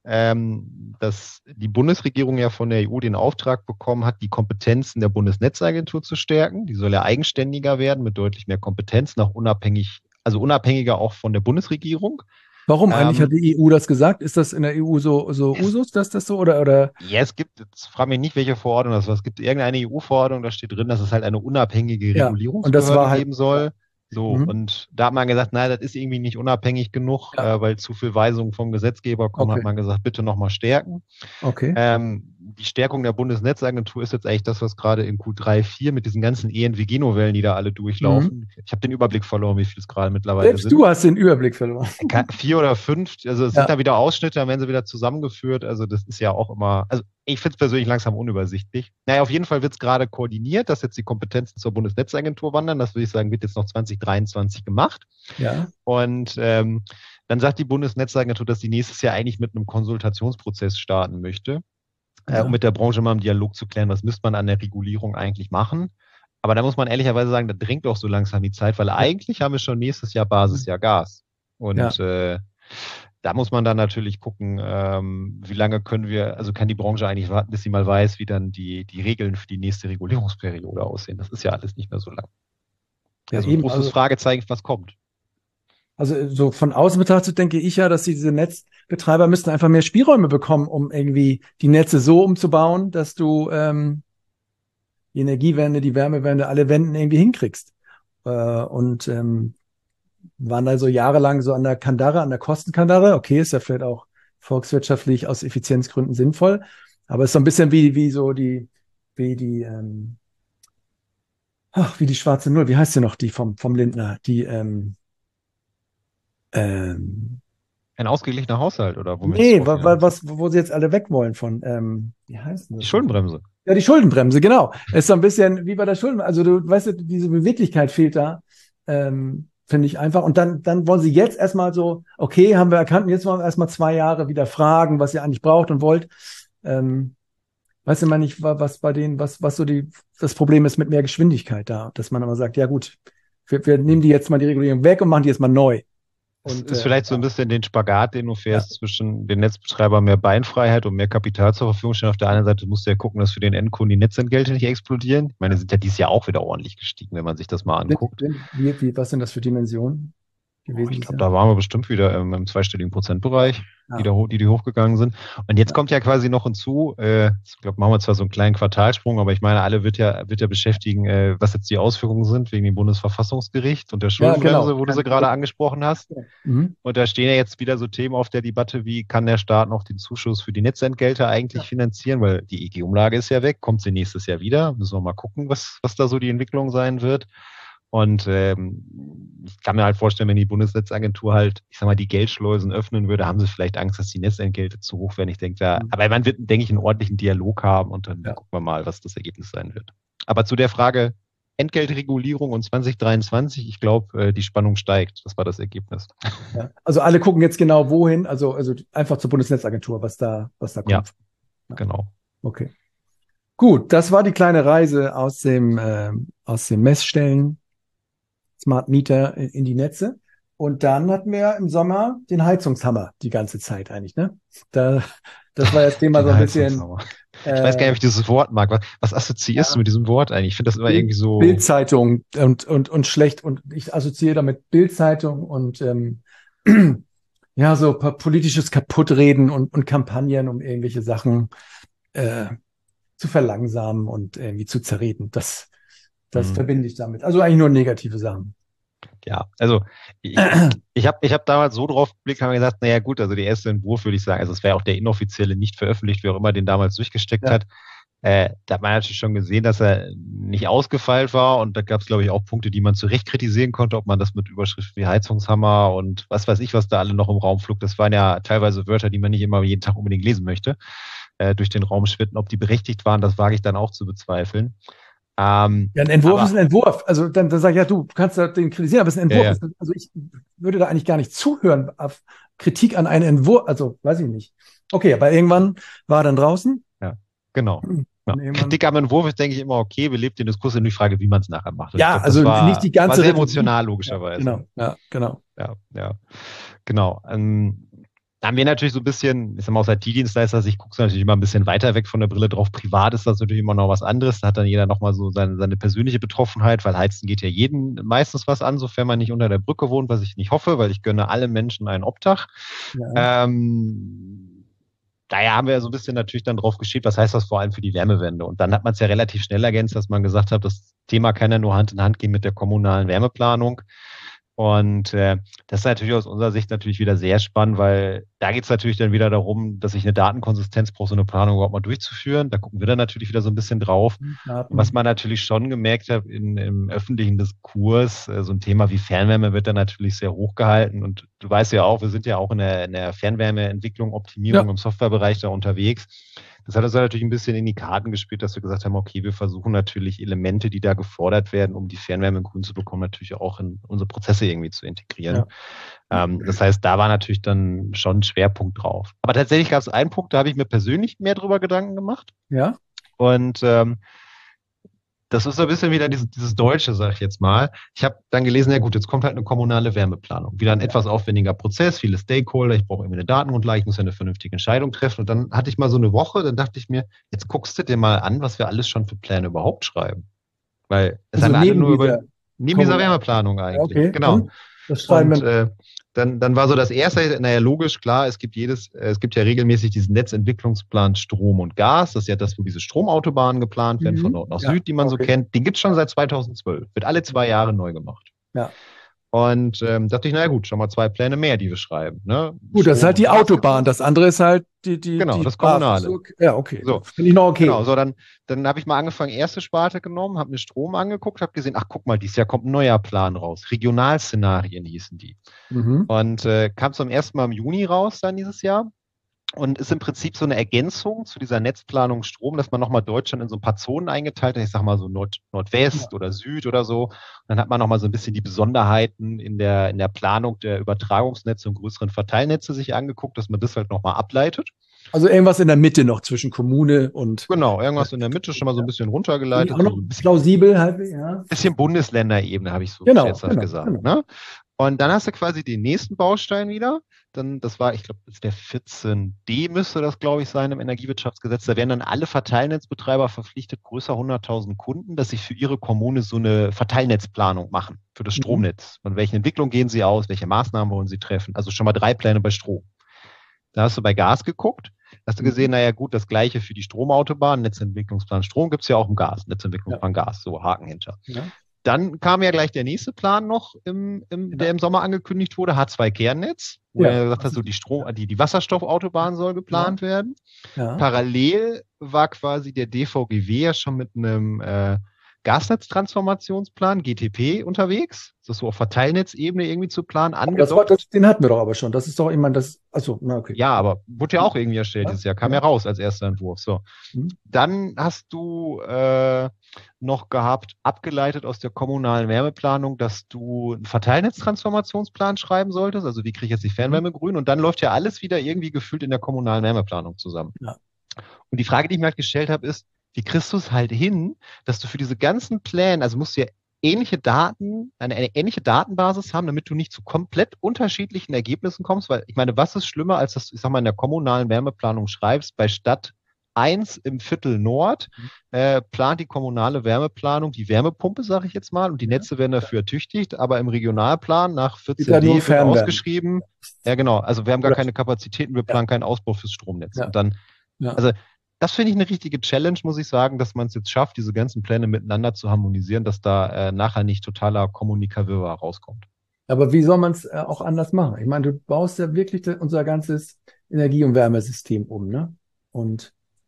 dass die Bundesregierung ja von der EU den Auftrag bekommen hat, die Kompetenzen der Bundesnetzagentur zu stärken. Die soll ja eigenständiger werden mit deutlich mehr Kompetenzen, auch unabhängig, also unabhängiger auch von der Bundesregierung. warum eigentlich hat Ähm, die EU das gesagt? Ist das in der EU so es, Usus, dass das so oder ja, es gibt, jetzt frage mich nicht, welche Verordnung das war. Es gibt irgendeine EU-Verordnung, da steht drin, dass es halt eine unabhängige ja, und das Regulierungsbehörde war halt, geben ja. soll. So, Mhm. und da hat man gesagt, nein, das ist irgendwie nicht unabhängig genug, Ja, weil zu viel Weisungen vom Gesetzgeber kommen, hat okay, man gesagt, bitte nochmal stärken. okay. Die Stärkung der Bundesnetzagentur ist jetzt eigentlich das, was gerade in Q3, 4 mit diesen ganzen ENWG-Novellen, die da alle Mhm. durchlaufen. Ich habe den Überblick verloren, wie viel es gerade mittlerweile Selbst du sind. hast den Überblick verloren. 4 oder 5, also es sind Ja, da wieder Ausschnitte, dann werden sie wieder zusammengeführt. Also das ist ja auch immer, also ich finde es persönlich langsam unübersichtlich. Naja, auf jeden Fall wird es gerade koordiniert, dass jetzt die Kompetenzen zur Bundesnetzagentur wandern. Das würde ich sagen, wird jetzt noch 2023 gemacht. ja, Und dann sagt die Bundesnetzagentur, dass sie nächstes Jahr eigentlich mit einem Konsultationsprozess starten möchte, um ja. mit der Branche mal im Dialog zu klären, was müsste man an der Regulierung eigentlich machen. Aber da muss man ehrlicherweise sagen, da dringt auch so langsam die Zeit, weil Ja, eigentlich haben wir schon nächstes Jahr Basisjahr Gas. ja. Und da muss man dann natürlich gucken, wie lange können wir, also kann die Branche eigentlich warten, bis sie mal weiß, wie dann die Regeln für die nächste Regulierungsperiode aussehen. Das ist ja alles nicht mehr so lang. Ja, Also ein eben. großes Fragezeichen, was kommt. Also so von außen betrachtet denke ich ja, dass diese Netzbetreiber müssten einfach mehr Spielräume bekommen, um irgendwie die Netze so umzubauen, dass du die Energiewende, die Wärmewende, alle Wenden irgendwie hinkriegst. Und waren da so jahrelang so an der Kandare, an der Kostenkandare. Okay, ist ja vielleicht auch volkswirtschaftlich aus Effizienzgründen sinnvoll, aber ist so ein bisschen wie so wie die, wie die schwarze Null. Wie heißt sie noch, die vom Lindner? Die, ähm, Ein ausgeglichener Haushalt oder womit ist nee, Frau hinaus? wo sie jetzt alle weg wollen von, wie heißt denn Die das noch? Schuldenbremse. Ja, die Schuldenbremse, genau. Ist so ein bisschen wie bei der Schulden. Also du weißt, du, diese Beweglichkeit fehlt da, finde ich einfach. Und dann wollen sie jetzt erstmal so, okay, haben wir erkannt, und jetzt wollen wir erstmal 2 Jahre wieder fragen, was ihr eigentlich braucht und wollt. Ähm, Weiß immer nicht, was bei denen, was so das Problem ist mit mehr Geschwindigkeit da, dass man aber sagt, ja gut, wir nehmen die jetzt mal die Regulierung weg und machen die jetzt mal neu. Es Und ist vielleicht so ein bisschen den Spagat, den du fährst zwischen den Netzbetreibern mehr Beinfreiheit und mehr Kapital zur Verfügung stellen. Auf der einen Seite musst du ja gucken, dass für den Endkunden die Netzentgelte nicht explodieren. Ich meine, die sind ja dieses Jahr auch wieder ordentlich gestiegen, wenn man sich das mal anguckt. was sind das für Dimensionen gewesen Ich dieses glaube, Jahr? da waren wir bestimmt wieder im zweistelligen Prozentbereich, Ja. die hochgegangen sind. Und jetzt kommt ja quasi noch hinzu, ich glaube, machen wir zwar so einen kleinen Quartalsprung, aber ich meine, alle wird ja beschäftigen, was jetzt die Auswirkungen sind wegen dem Bundesverfassungsgericht und der Schuldenbremse, wo du sie gerade angesprochen hast. Mhm. Und da stehen ja jetzt wieder so Themen auf der Debatte, wie kann der Staat noch den Zuschuss für die Netzentgelte eigentlich finanzieren, weil die EEG-Umlage ist ja weg, kommt sie nächstes Jahr wieder. Müssen wir mal gucken, was da so die Entwicklung sein wird. Und ich kann mir halt vorstellen, wenn die Bundesnetzagentur halt, ich sag mal, die Geldschleusen öffnen würde, haben sie vielleicht Angst, dass die Netzentgelte zu hoch werden. Ich denke aber man wird, denke ich, einen ordentlichen Dialog haben und dann gucken wir mal, was das Ergebnis sein wird. Aber zu der Frage Entgeltregulierung und 2023, ich glaube, die Spannung steigt. Das war das Ergebnis. Ja. Also alle gucken jetzt genau wohin, also einfach zur Bundesnetzagentur, was da kommt. Ja, genau. Okay. Gut, das war die kleine Reise aus dem Messstellen Smart Meter in die Netze. Und dann hatten wir im Sommer den Heizungshammer die ganze Zeit eigentlich, ne? Das war das Thema so ein bisschen. Ich weiß gar nicht, ob ich dieses Wort mag. Was assoziierst du mit diesem Wort eigentlich? Ich finde das immer irgendwie so. Bildzeitung und schlecht. Und ich assoziiere damit Bildzeitung und so politisches Kaputtreden und Kampagnen, um irgendwelche Sachen zu verlangsamen und irgendwie zu zerreden. Das verbinde ich damit. Also eigentlich nur negative Sachen. Ja, also ich hab damals so drauf geblickt, haben wir gesagt, naja gut, also der erste Entwurf würde ich sagen, also es wäre auch der inoffizielle, nicht veröffentlicht, wer auch immer den damals durchgesteckt hat. Da hat man natürlich schon gesehen, dass er nicht ausgefeilt war und da gab es, glaube ich, auch Punkte, die man zu Recht kritisieren konnte, ob man das mit Überschriften wie Heizungshammer und was weiß ich, was da alle noch im Raum flog. Das waren ja teilweise Wörter, die man nicht immer jeden Tag unbedingt lesen möchte, durch den Raum schwirrten. Ob die berechtigt waren, das wage ich dann auch zu bezweifeln. Ein Entwurf ist ein Entwurf. Also dann sag ich, du kannst den kritisieren, aber es ist ein Entwurf. Ja. Also ich würde da eigentlich gar nicht zuhören auf Kritik an einen Entwurf. Also weiß ich nicht. Okay, aber irgendwann war er dann draußen. Ja, genau. Ja. Kritik am Entwurf ist, denke ich, immer okay. Wir leben den Diskurs in die Frage, wie man es nachher macht. Ja, glaub, also nicht die ganze. War sehr emotional, logischerweise. Ja, genau. Ja, genau. Da haben wir natürlich so ein bisschen, ich sag mal, aus IT-Dienstleister, ich gucke natürlich immer ein bisschen weiter weg von der Brille drauf. Privat ist das natürlich immer noch was anderes. Da hat dann jeder nochmal so seine persönliche Betroffenheit, weil Heizen geht ja jeden meistens was an, sofern man nicht unter der Brücke wohnt, was ich nicht hoffe, weil ich gönne allen Menschen ein Obdach. Ja. Daher haben wir ja so ein bisschen natürlich dann drauf geschielt, was heißt das vor allem für die Wärmewende? Und dann hat man es ja relativ schnell ergänzt, dass man gesagt hat, das Thema kann ja nur Hand in Hand gehen mit der kommunalen Wärmeplanung. Und das ist natürlich aus unserer Sicht natürlich wieder sehr spannend, weil da geht es natürlich dann wieder darum, dass ich eine Datenkonsistenz brauche, so eine Planung überhaupt mal durchzuführen. Da gucken wir dann natürlich wieder so ein bisschen drauf. Was man natürlich schon gemerkt hat im öffentlichen Diskurs, so ein Thema wie Fernwärme wird dann natürlich sehr hoch gehalten. Und du weißt ja auch, wir sind ja auch in der Fernwärmeentwicklung, Optimierung im Softwarebereich da unterwegs. Das hat uns natürlich ein bisschen in die Karten gespielt, dass wir gesagt haben, okay, wir versuchen natürlich Elemente, die da gefordert werden, um die Fernwärme in grün zu bekommen, natürlich auch in unsere Prozesse irgendwie zu integrieren. Ja. Das heißt, da war natürlich dann schon ein Schwerpunkt drauf. Aber tatsächlich gab es einen Punkt, da habe ich mir persönlich mehr drüber Gedanken gemacht. Ja. Und das ist so ein bisschen wieder dieses Deutsche, sag ich jetzt mal. Ich habe dann gelesen, ja gut, jetzt kommt halt eine kommunale Wärmeplanung. Wieder ein etwas aufwendiger Prozess, viele Stakeholder, ich brauche irgendwie eine Datengrundlage, ich muss ja eine vernünftige Entscheidung treffen. Und dann hatte ich mal so eine Woche, dann dachte ich mir, jetzt guckst du dir mal an, was wir alles schon für Pläne überhaupt schreiben. Weil es also alle nur neben dieser Wärmeplanung eigentlich. Okay. Genau. Das schreiben dann war so das erste, naja, logisch, klar, es gibt ja regelmäßig diesen Netzentwicklungsplan Strom und Gas. Das ist ja das, wo diese Stromautobahnen geplant werden, von Nord nach Süd, die man so kennt. Den gibt's schon seit 2012. Wird alle 2 Jahre neu gemacht. Ja. Und dachte ich, naja gut, schon mal 2 Pläne mehr, die wir schreiben. Ne? Gut, das ist halt die Autobahn. Das andere ist halt die das Kommunale. Ja, okay. So. Finde ich noch okay. Genau, so dann habe ich mal angefangen, erste Sparte genommen, habe mir Strom angeguckt, habe gesehen, ach guck mal, dieses Jahr kommt ein neuer Plan raus. Regionalszenarien hießen die. Und kam zum ersten Mal im Juni raus dann dieses Jahr. Und ist im Prinzip so eine Ergänzung zu dieser Netzplanung Strom, dass man nochmal Deutschland in so ein paar Zonen eingeteilt hat. Ich sag mal so Nordwest oder Süd oder so. Und dann hat man nochmal so ein bisschen die Besonderheiten in der Planung der Übertragungsnetze und größeren Verteilnetze sich angeguckt, dass man das halt nochmal ableitet. Also irgendwas in der Mitte noch zwischen Kommune und... Genau, irgendwas in der Mitte schon mal so ein bisschen runtergeleitet. Auch noch plausibel halt, ja. Bisschen Bundesländerebene, habe ich so genau, jetzt gesagt. Genau. Ne? Und dann hast du quasi den nächsten Baustein wieder. Dann, das war, ich glaube, das ist der 14d müsste das, glaube ich, sein im Energiewirtschaftsgesetz. Da werden dann alle Verteilnetzbetreiber verpflichtet, größer 100.000 Kunden, dass sie für ihre Kommune so eine Verteilnetzplanung machen für das Stromnetz. Von welchen Entwicklungen gehen sie aus, welche Maßnahmen wollen sie treffen? Also schon mal 3 Pläne bei Strom. Da hast du bei Gas geguckt, hast du gesehen, naja gut, das gleiche für die Stromautobahn, Netzentwicklungsplan Strom gibt's ja auch im Gas, Netzentwicklungsplan Gas, so Haken hinter. Ja. Dann kam ja gleich der nächste Plan noch, der im Sommer angekündigt wurde, H2-Kernnetz, wo er gesagt hat, so die Wasserstoffautobahn soll geplant werden. Ja. Parallel war quasi der DVGW ja schon mit einem Gasnetztransformationsplan, GTP, unterwegs. Das ist so auf Verteilnetzebene irgendwie zu planen, Den hatten wir doch aber schon. Das ist doch immer das, also, na okay. Ja, aber wurde ja auch irgendwie erstellt dieses Jahr, kam ja raus als erster Entwurf. So. Dann hast du noch gehabt, abgeleitet aus der kommunalen Wärmeplanung, dass du einen Verteilnetztransformationsplan schreiben solltest. Also wie kriege ich jetzt die Fernwärme grün? Und dann läuft ja alles wieder irgendwie gefühlt in der kommunalen Wärmeplanung zusammen. Ja. Und die Frage, die ich mir halt gestellt habe, ist, wie kriegst du es halt hin, dass du für diese ganzen Pläne, also musst du ja ähnliche Daten, eine ähnliche Datenbasis haben, damit du nicht zu komplett unterschiedlichen Ergebnissen kommst, weil ich meine, was ist schlimmer, als dass du, ich sag mal, in der kommunalen Wärmeplanung schreibst, bei Stadt 1 im Viertel Nord plant die kommunale Wärmeplanung die Wärmepumpe, sage ich jetzt mal, und die Netze werden dafür ertüchtigt, aber im Regionalplan nach 14d wird ausgeschrieben, ja genau, also wir haben gar keine Kapazitäten, wir planen keinen Ausbau fürs Stromnetz. Und dann, also das finde ich eine richtige Challenge, muss ich sagen, dass man es jetzt schafft, diese ganzen Pläne miteinander zu harmonisieren, dass da nachher nicht totaler Kommunikawirrwarr rauskommt. Aber wie soll man es auch anders machen? Ich meine, du baust ja wirklich unser ganzes Energie- und Wärmesystem um, ne? Und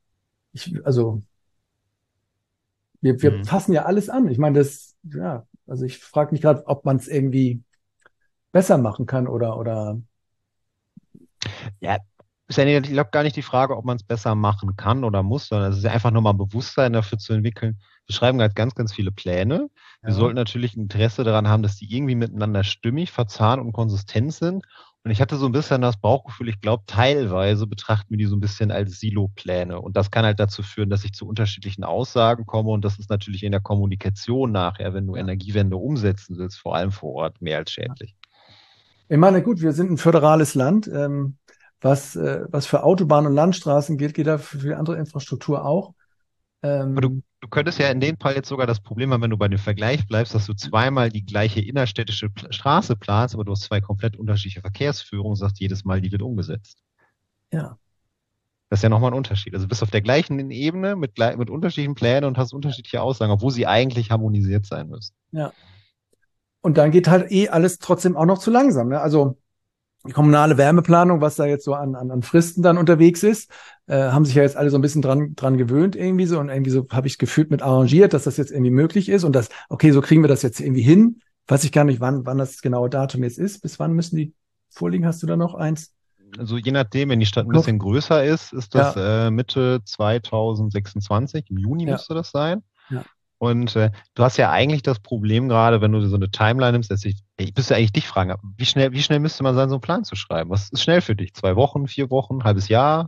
wir fassen ja alles an. Ich meine, also ich frage mich gerade, ob man es irgendwie besser machen kann oder. Ja, ist ja, ich glaube, gar nicht die Frage, ob man es besser machen kann oder muss, sondern es ist ja einfach nur mal ein Bewusstsein dafür zu entwickeln. Wir schreiben halt ganz, ganz viele Pläne. Wir sollten natürlich ein Interesse daran haben, dass die irgendwie miteinander stimmig, verzahnt und konsistent sind. Und ich hatte so ein bisschen das Bauchgefühl, ich glaube, teilweise betrachten wir die so ein bisschen als Silo-Pläne. Und das kann halt dazu führen, dass ich zu unterschiedlichen Aussagen komme. Und das ist natürlich in der Kommunikation nachher, wenn du Energiewende umsetzen willst, vor allem vor Ort, mehr als schädlich. Ich meine, gut, wir sind ein föderales Land. Was für Autobahnen und Landstraßen gilt, geht da für andere Infrastruktur auch. Aber du könntest ja in dem Fall jetzt sogar das Problem haben, wenn du bei dem Vergleich bleibst, dass du zweimal die gleiche innerstädtische Straße planst, aber du hast 2 komplett unterschiedliche Verkehrsführungen und sagst jedes Mal, die wird umgesetzt. Ja. Das ist ja nochmal ein Unterschied. Also du bist auf der gleichen Ebene mit unterschiedlichen Plänen und hast unterschiedliche Aussagen, obwohl sie eigentlich harmonisiert sein müssen. Ja. Und dann geht halt alles trotzdem auch noch zu langsam, ne? Also die kommunale Wärmeplanung, was da jetzt so an Fristen dann unterwegs ist, haben sich ja jetzt alle so ein bisschen dran gewöhnt irgendwie so und irgendwie so habe ich gefühlt mit arrangiert, dass das jetzt irgendwie möglich ist und das, okay, so kriegen wir das jetzt irgendwie hin. Weiß ich gar nicht, wann das genaue Datum jetzt ist. Bis wann müssen die vorliegen? Hast du da noch eins? Also je nachdem, wenn die Stadt ein bisschen größer ist das Mitte 2026, im Juni müsste das sein. Ja. Und du hast ja eigentlich das Problem gerade, wenn du so eine Timeline nimmst, dass ich müsste eigentlich dich fragen, wie schnell müsste man sein, so einen Plan zu schreiben? Was ist schnell für dich? 2 Wochen, 4 Wochen, halbes Jahr?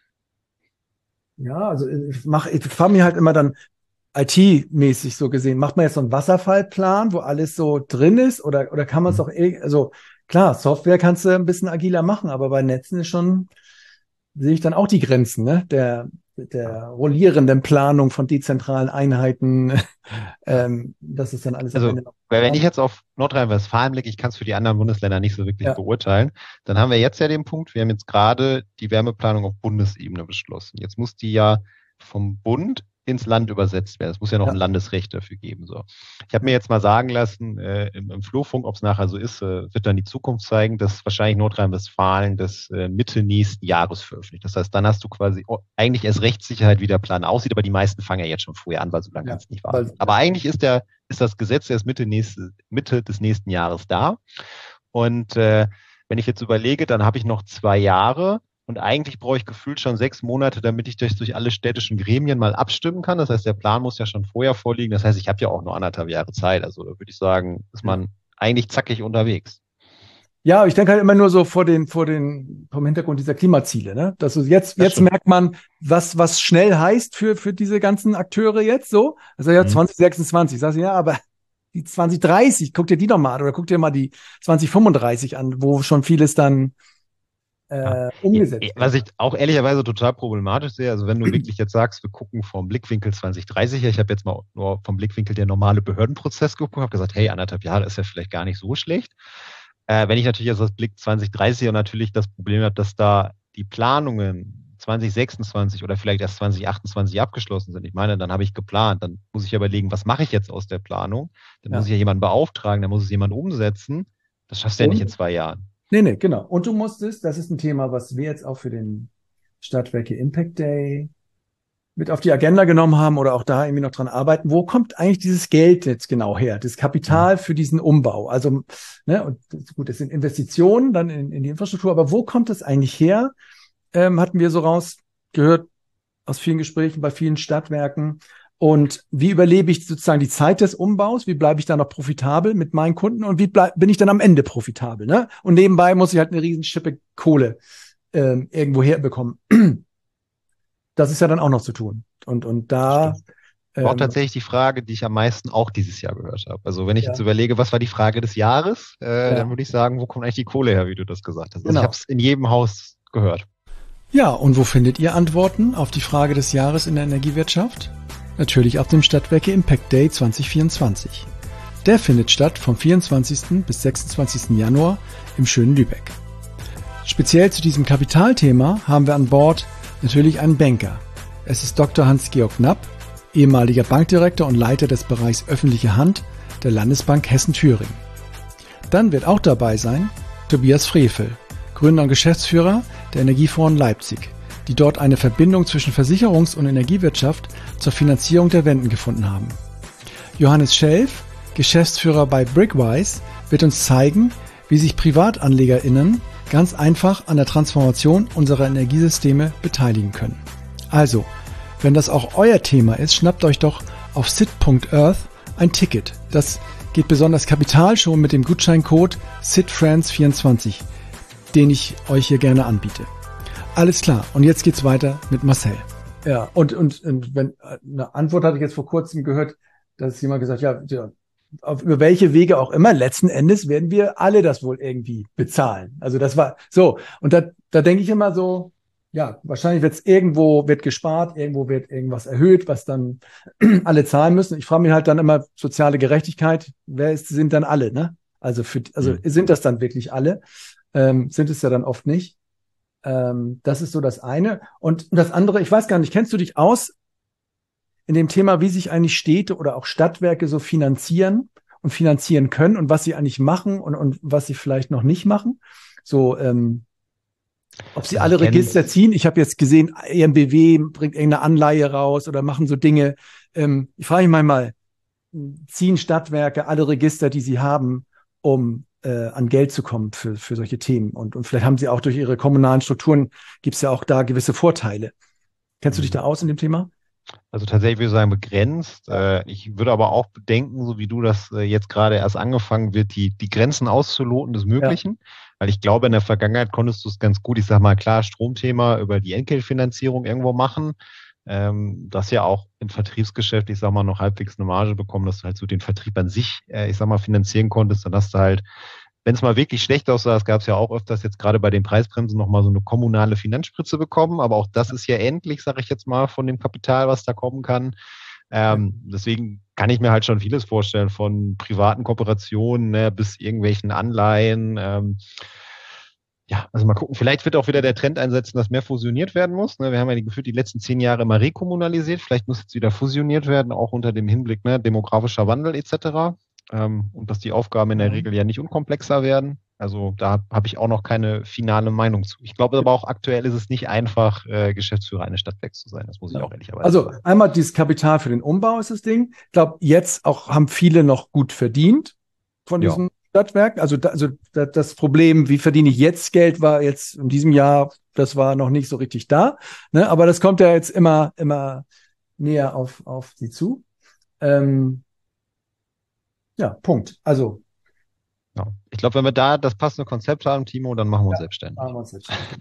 Ja, also ich fahre mir halt immer dann IT-mäßig so gesehen. Macht man jetzt so einen Wasserfallplan, wo alles so drin ist? Oder kann man es auch, also klar, Software kannst du ein bisschen agiler machen, aber bei Netzen ist schon, sehe ich dann auch die Grenzen, ne? Der rollierenden Planung von dezentralen Einheiten, das ist dann alles. Also, wenn ich jetzt auf Nordrhein-Westfalen blicke, ich kann es für die anderen Bundesländer nicht so wirklich beurteilen, dann haben wir jetzt ja den Punkt, wir haben jetzt gerade die Wärmeplanung auf Bundesebene beschlossen. Jetzt muss die ja vom Bund ins Land übersetzt werden. Es muss ja noch ein Landesrecht dafür geben. So. Ich habe mir jetzt mal sagen lassen, im Flurfunk, ob es nachher so ist, wird dann die Zukunft zeigen, dass wahrscheinlich Nordrhein-Westfalen das Mitte nächsten Jahres veröffentlicht. Das heißt, dann hast du quasi eigentlich erst Rechtssicherheit, wie der Plan aussieht, aber die meisten fangen ja jetzt schon vorher an, weil so lange kann es nicht warten. Aber eigentlich ist das Gesetz erst Mitte des nächsten Jahres da. Und wenn ich jetzt überlege, dann habe ich noch 2 Jahre. Und eigentlich brauche ich gefühlt schon 6 Monate, damit ich das durch alle städtischen Gremien mal abstimmen kann. Das heißt, der Plan muss ja schon vorher vorliegen. Das heißt, ich habe ja auch nur 1,5 Jahre Zeit. Also da würde ich sagen, ist man eigentlich zackig unterwegs. Ja, ich denke halt immer nur so vom Hintergrund dieser Klimaziele, ne? Dass du jetzt merkt man, was schnell heißt für diese ganzen Akteure jetzt so. Also ja, 2026, sagst du, ja, aber die 2030, guck dir die doch mal an oder guck dir mal die 2035 an, wo schon vieles dann Ja. umgesetzt Was wird. ich auch ehrlicherweise total problematisch sehe, also wenn du wirklich jetzt sagst, wir gucken vom Blickwinkel 2030 her, ich habe jetzt mal nur vom Blickwinkel der normale Behördenprozess geguckt, habe gesagt, hey, 1,5 Jahre ist ja vielleicht gar nicht so schlecht. Wenn ich natürlich jetzt das Blick 2030 und natürlich das Problem habe, dass da die Planungen 2026 oder vielleicht erst 2028 abgeschlossen sind. Ich meine, dann habe ich geplant, dann muss ich ja überlegen, was mache ich jetzt aus der Planung? Dann muss Ja. ich ja jemanden beauftragen, dann muss es jemand umsetzen. Das schaffst du ja nicht in Und 2 Jahren. Nee, genau. Und du musstest, das ist ein Thema, was wir jetzt auch für den Stadtwerke Impact Day mit auf die Agenda genommen haben oder auch da irgendwie noch dran arbeiten. Wo kommt eigentlich dieses Geld jetzt genau her? Das Mhm. Kapital für diesen Umbau. Also, ne, und gut, das sind Investitionen dann in die Infrastruktur, aber wo kommt das eigentlich her? Hatten wir so rausgehört aus vielen Gesprächen bei vielen Stadtwerken. Und wie überlebe ich sozusagen die Zeit des Umbaus? Wie bleibe ich da noch profitabel mit meinen Kunden? Und bin ich dann am Ende profitabel? Ne? Und nebenbei muss ich halt eine Riesenschippe Kohle irgendwo herbekommen. Das ist ja dann auch noch zu tun. Und da, Stimmt. War auch ähm, tatsächlich die Frage, die ich am meisten auch dieses Jahr gehört habe. Also wenn ich jetzt ja, überlege, was war die Frage des Jahres, dann ja, würde ich sagen, wo kommt eigentlich die Kohle her, wie du das gesagt hast. Also ich habe genau. es in jedem Haus gehört. Ja, und wo findet ihr Antworten auf die Frage des Jahres in der Energiewirtschaft? Natürlich auf dem Stadtwerke Impact Day 2024. Der findet statt vom 24. bis 26. Januar im schönen Lübeck. Speziell zu diesem Kapitalthema haben wir an Bord natürlich einen Banker. Es ist Dr. Hans-Georg Knapp, ehemaliger Bankdirektor und Leiter des Bereichs öffentliche Hand der Landesbank Hessen-Thüringen. Dann wird auch dabei sein Tobias Frevel, Gründer und Geschäftsführer der Energiefonds Leipzig, die dort eine Verbindung zwischen Versicherungs- und Energiewirtschaft zur Finanzierung der Wenden gefunden haben. Johannes Schelf, Geschäftsführer bei Brickwise, wird uns zeigen, wie sich PrivatanlegerInnen ganz einfach an der Transformation unserer Energiesysteme beteiligen können. Also, wenn das auch euer Thema ist, schnappt euch doch auf sit.earth ein Ticket. Das geht besonders Kapital schon mit dem Gutscheincode SITFriends24, den ich euch hier gerne anbiete. Alles klar, und jetzt geht's weiter mit Marcel. Ja, und wenn eine Antwort hatte ich jetzt vor kurzem gehört, dass jemand gesagt hat, ja, über welche Wege auch immer, letzten Endes werden wir alle das wohl irgendwie bezahlen. Also das war so. Und da denke ich immer so, ja, wahrscheinlich wird gespart, irgendwo wird irgendwas erhöht, was dann alle zahlen müssen. Ich frage mich halt dann immer, soziale Gerechtigkeit, sind dann alle, ne? Also Hm. sind das dann wirklich alle? Sind es ja dann oft nicht. Das ist so das eine. Und das andere, ich weiß gar nicht, kennst du dich aus in dem Thema, wie sich eigentlich Städte oder auch Stadtwerke so finanzieren und finanzieren können und was sie eigentlich machen und was sie vielleicht noch nicht machen? So, ob sie Also ich alle kenne Register es. ziehen. Ich habe jetzt gesehen, EMBW bringt irgendeine Anleihe raus oder machen so Dinge. Ich frage mich manchmal, ziehen Stadtwerke alle Register, die sie haben, um an Geld zu kommen für solche Themen? Und vielleicht haben sie auch durch ihre kommunalen Strukturen, gibt es ja auch da gewisse Vorteile. Kennst du dich da aus in dem Thema? Also tatsächlich würde ich sagen begrenzt. Ja, Ich würde aber auch bedenken, so wie du das jetzt gerade erst angefangen wird, die Grenzen auszuloten des ja, Möglichen. Weil ich glaube, in der Vergangenheit konntest du es ganz gut, ich sag mal klar, Stromthema über die Entgeltfinanzierung irgendwo machen. Das ja auch im Vertriebsgeschäft, ich sag mal, noch halbwegs eine Marge bekommen, dass du halt so den Vertrieb an sich, ich sag mal, finanzieren konntest. Dann hast du halt, wenn es mal wirklich schlecht aussah, das gab es ja auch öfters jetzt gerade bei den Preisbremsen nochmal so eine kommunale Finanzspritze bekommen, aber auch das ist ja endlich, sage ich jetzt mal, von dem Kapital, was da kommen kann. ja. Deswegen kann ich mir halt schon vieles vorstellen, von privaten Kooperationen, ne, bis irgendwelchen Anleihen. Ja, also mal gucken. Vielleicht wird auch wieder der Trend einsetzen, dass mehr fusioniert werden muss. Ne? Wir haben ja gefühlt die letzten 10 Jahre immer rekommunalisiert. Vielleicht muss jetzt wieder fusioniert werden, auch unter dem Hinblick, ne, demografischer Wandel etc. Und dass die Aufgaben in der Mhm. Regel ja nicht unkomplexer werden. Also da habe ich auch noch keine finale Meinung zu. Ich glaube aber auch aktuell ist es nicht einfach, Geschäftsführer eines Stadtwerks zu sein. Das muss ich auch Genau. ehrlicherweise Also sagen. einmal dieses Kapital für den Umbau ist das Ding. Ich glaube, jetzt auch haben viele noch gut verdient von Ja. diesen Stadtwerken. Das Problem, wie verdiene ich jetzt Geld, war jetzt in diesem Jahr, das war noch nicht so richtig da. Ne? Aber das kommt ja jetzt immer näher auf sie zu. Ähm, ja, Punkt. Also, Ja. Ich glaube, wenn wir da das passende Konzept haben, Timo, dann machen wir uns ja, machen selbstständig. wir uns selbstständig.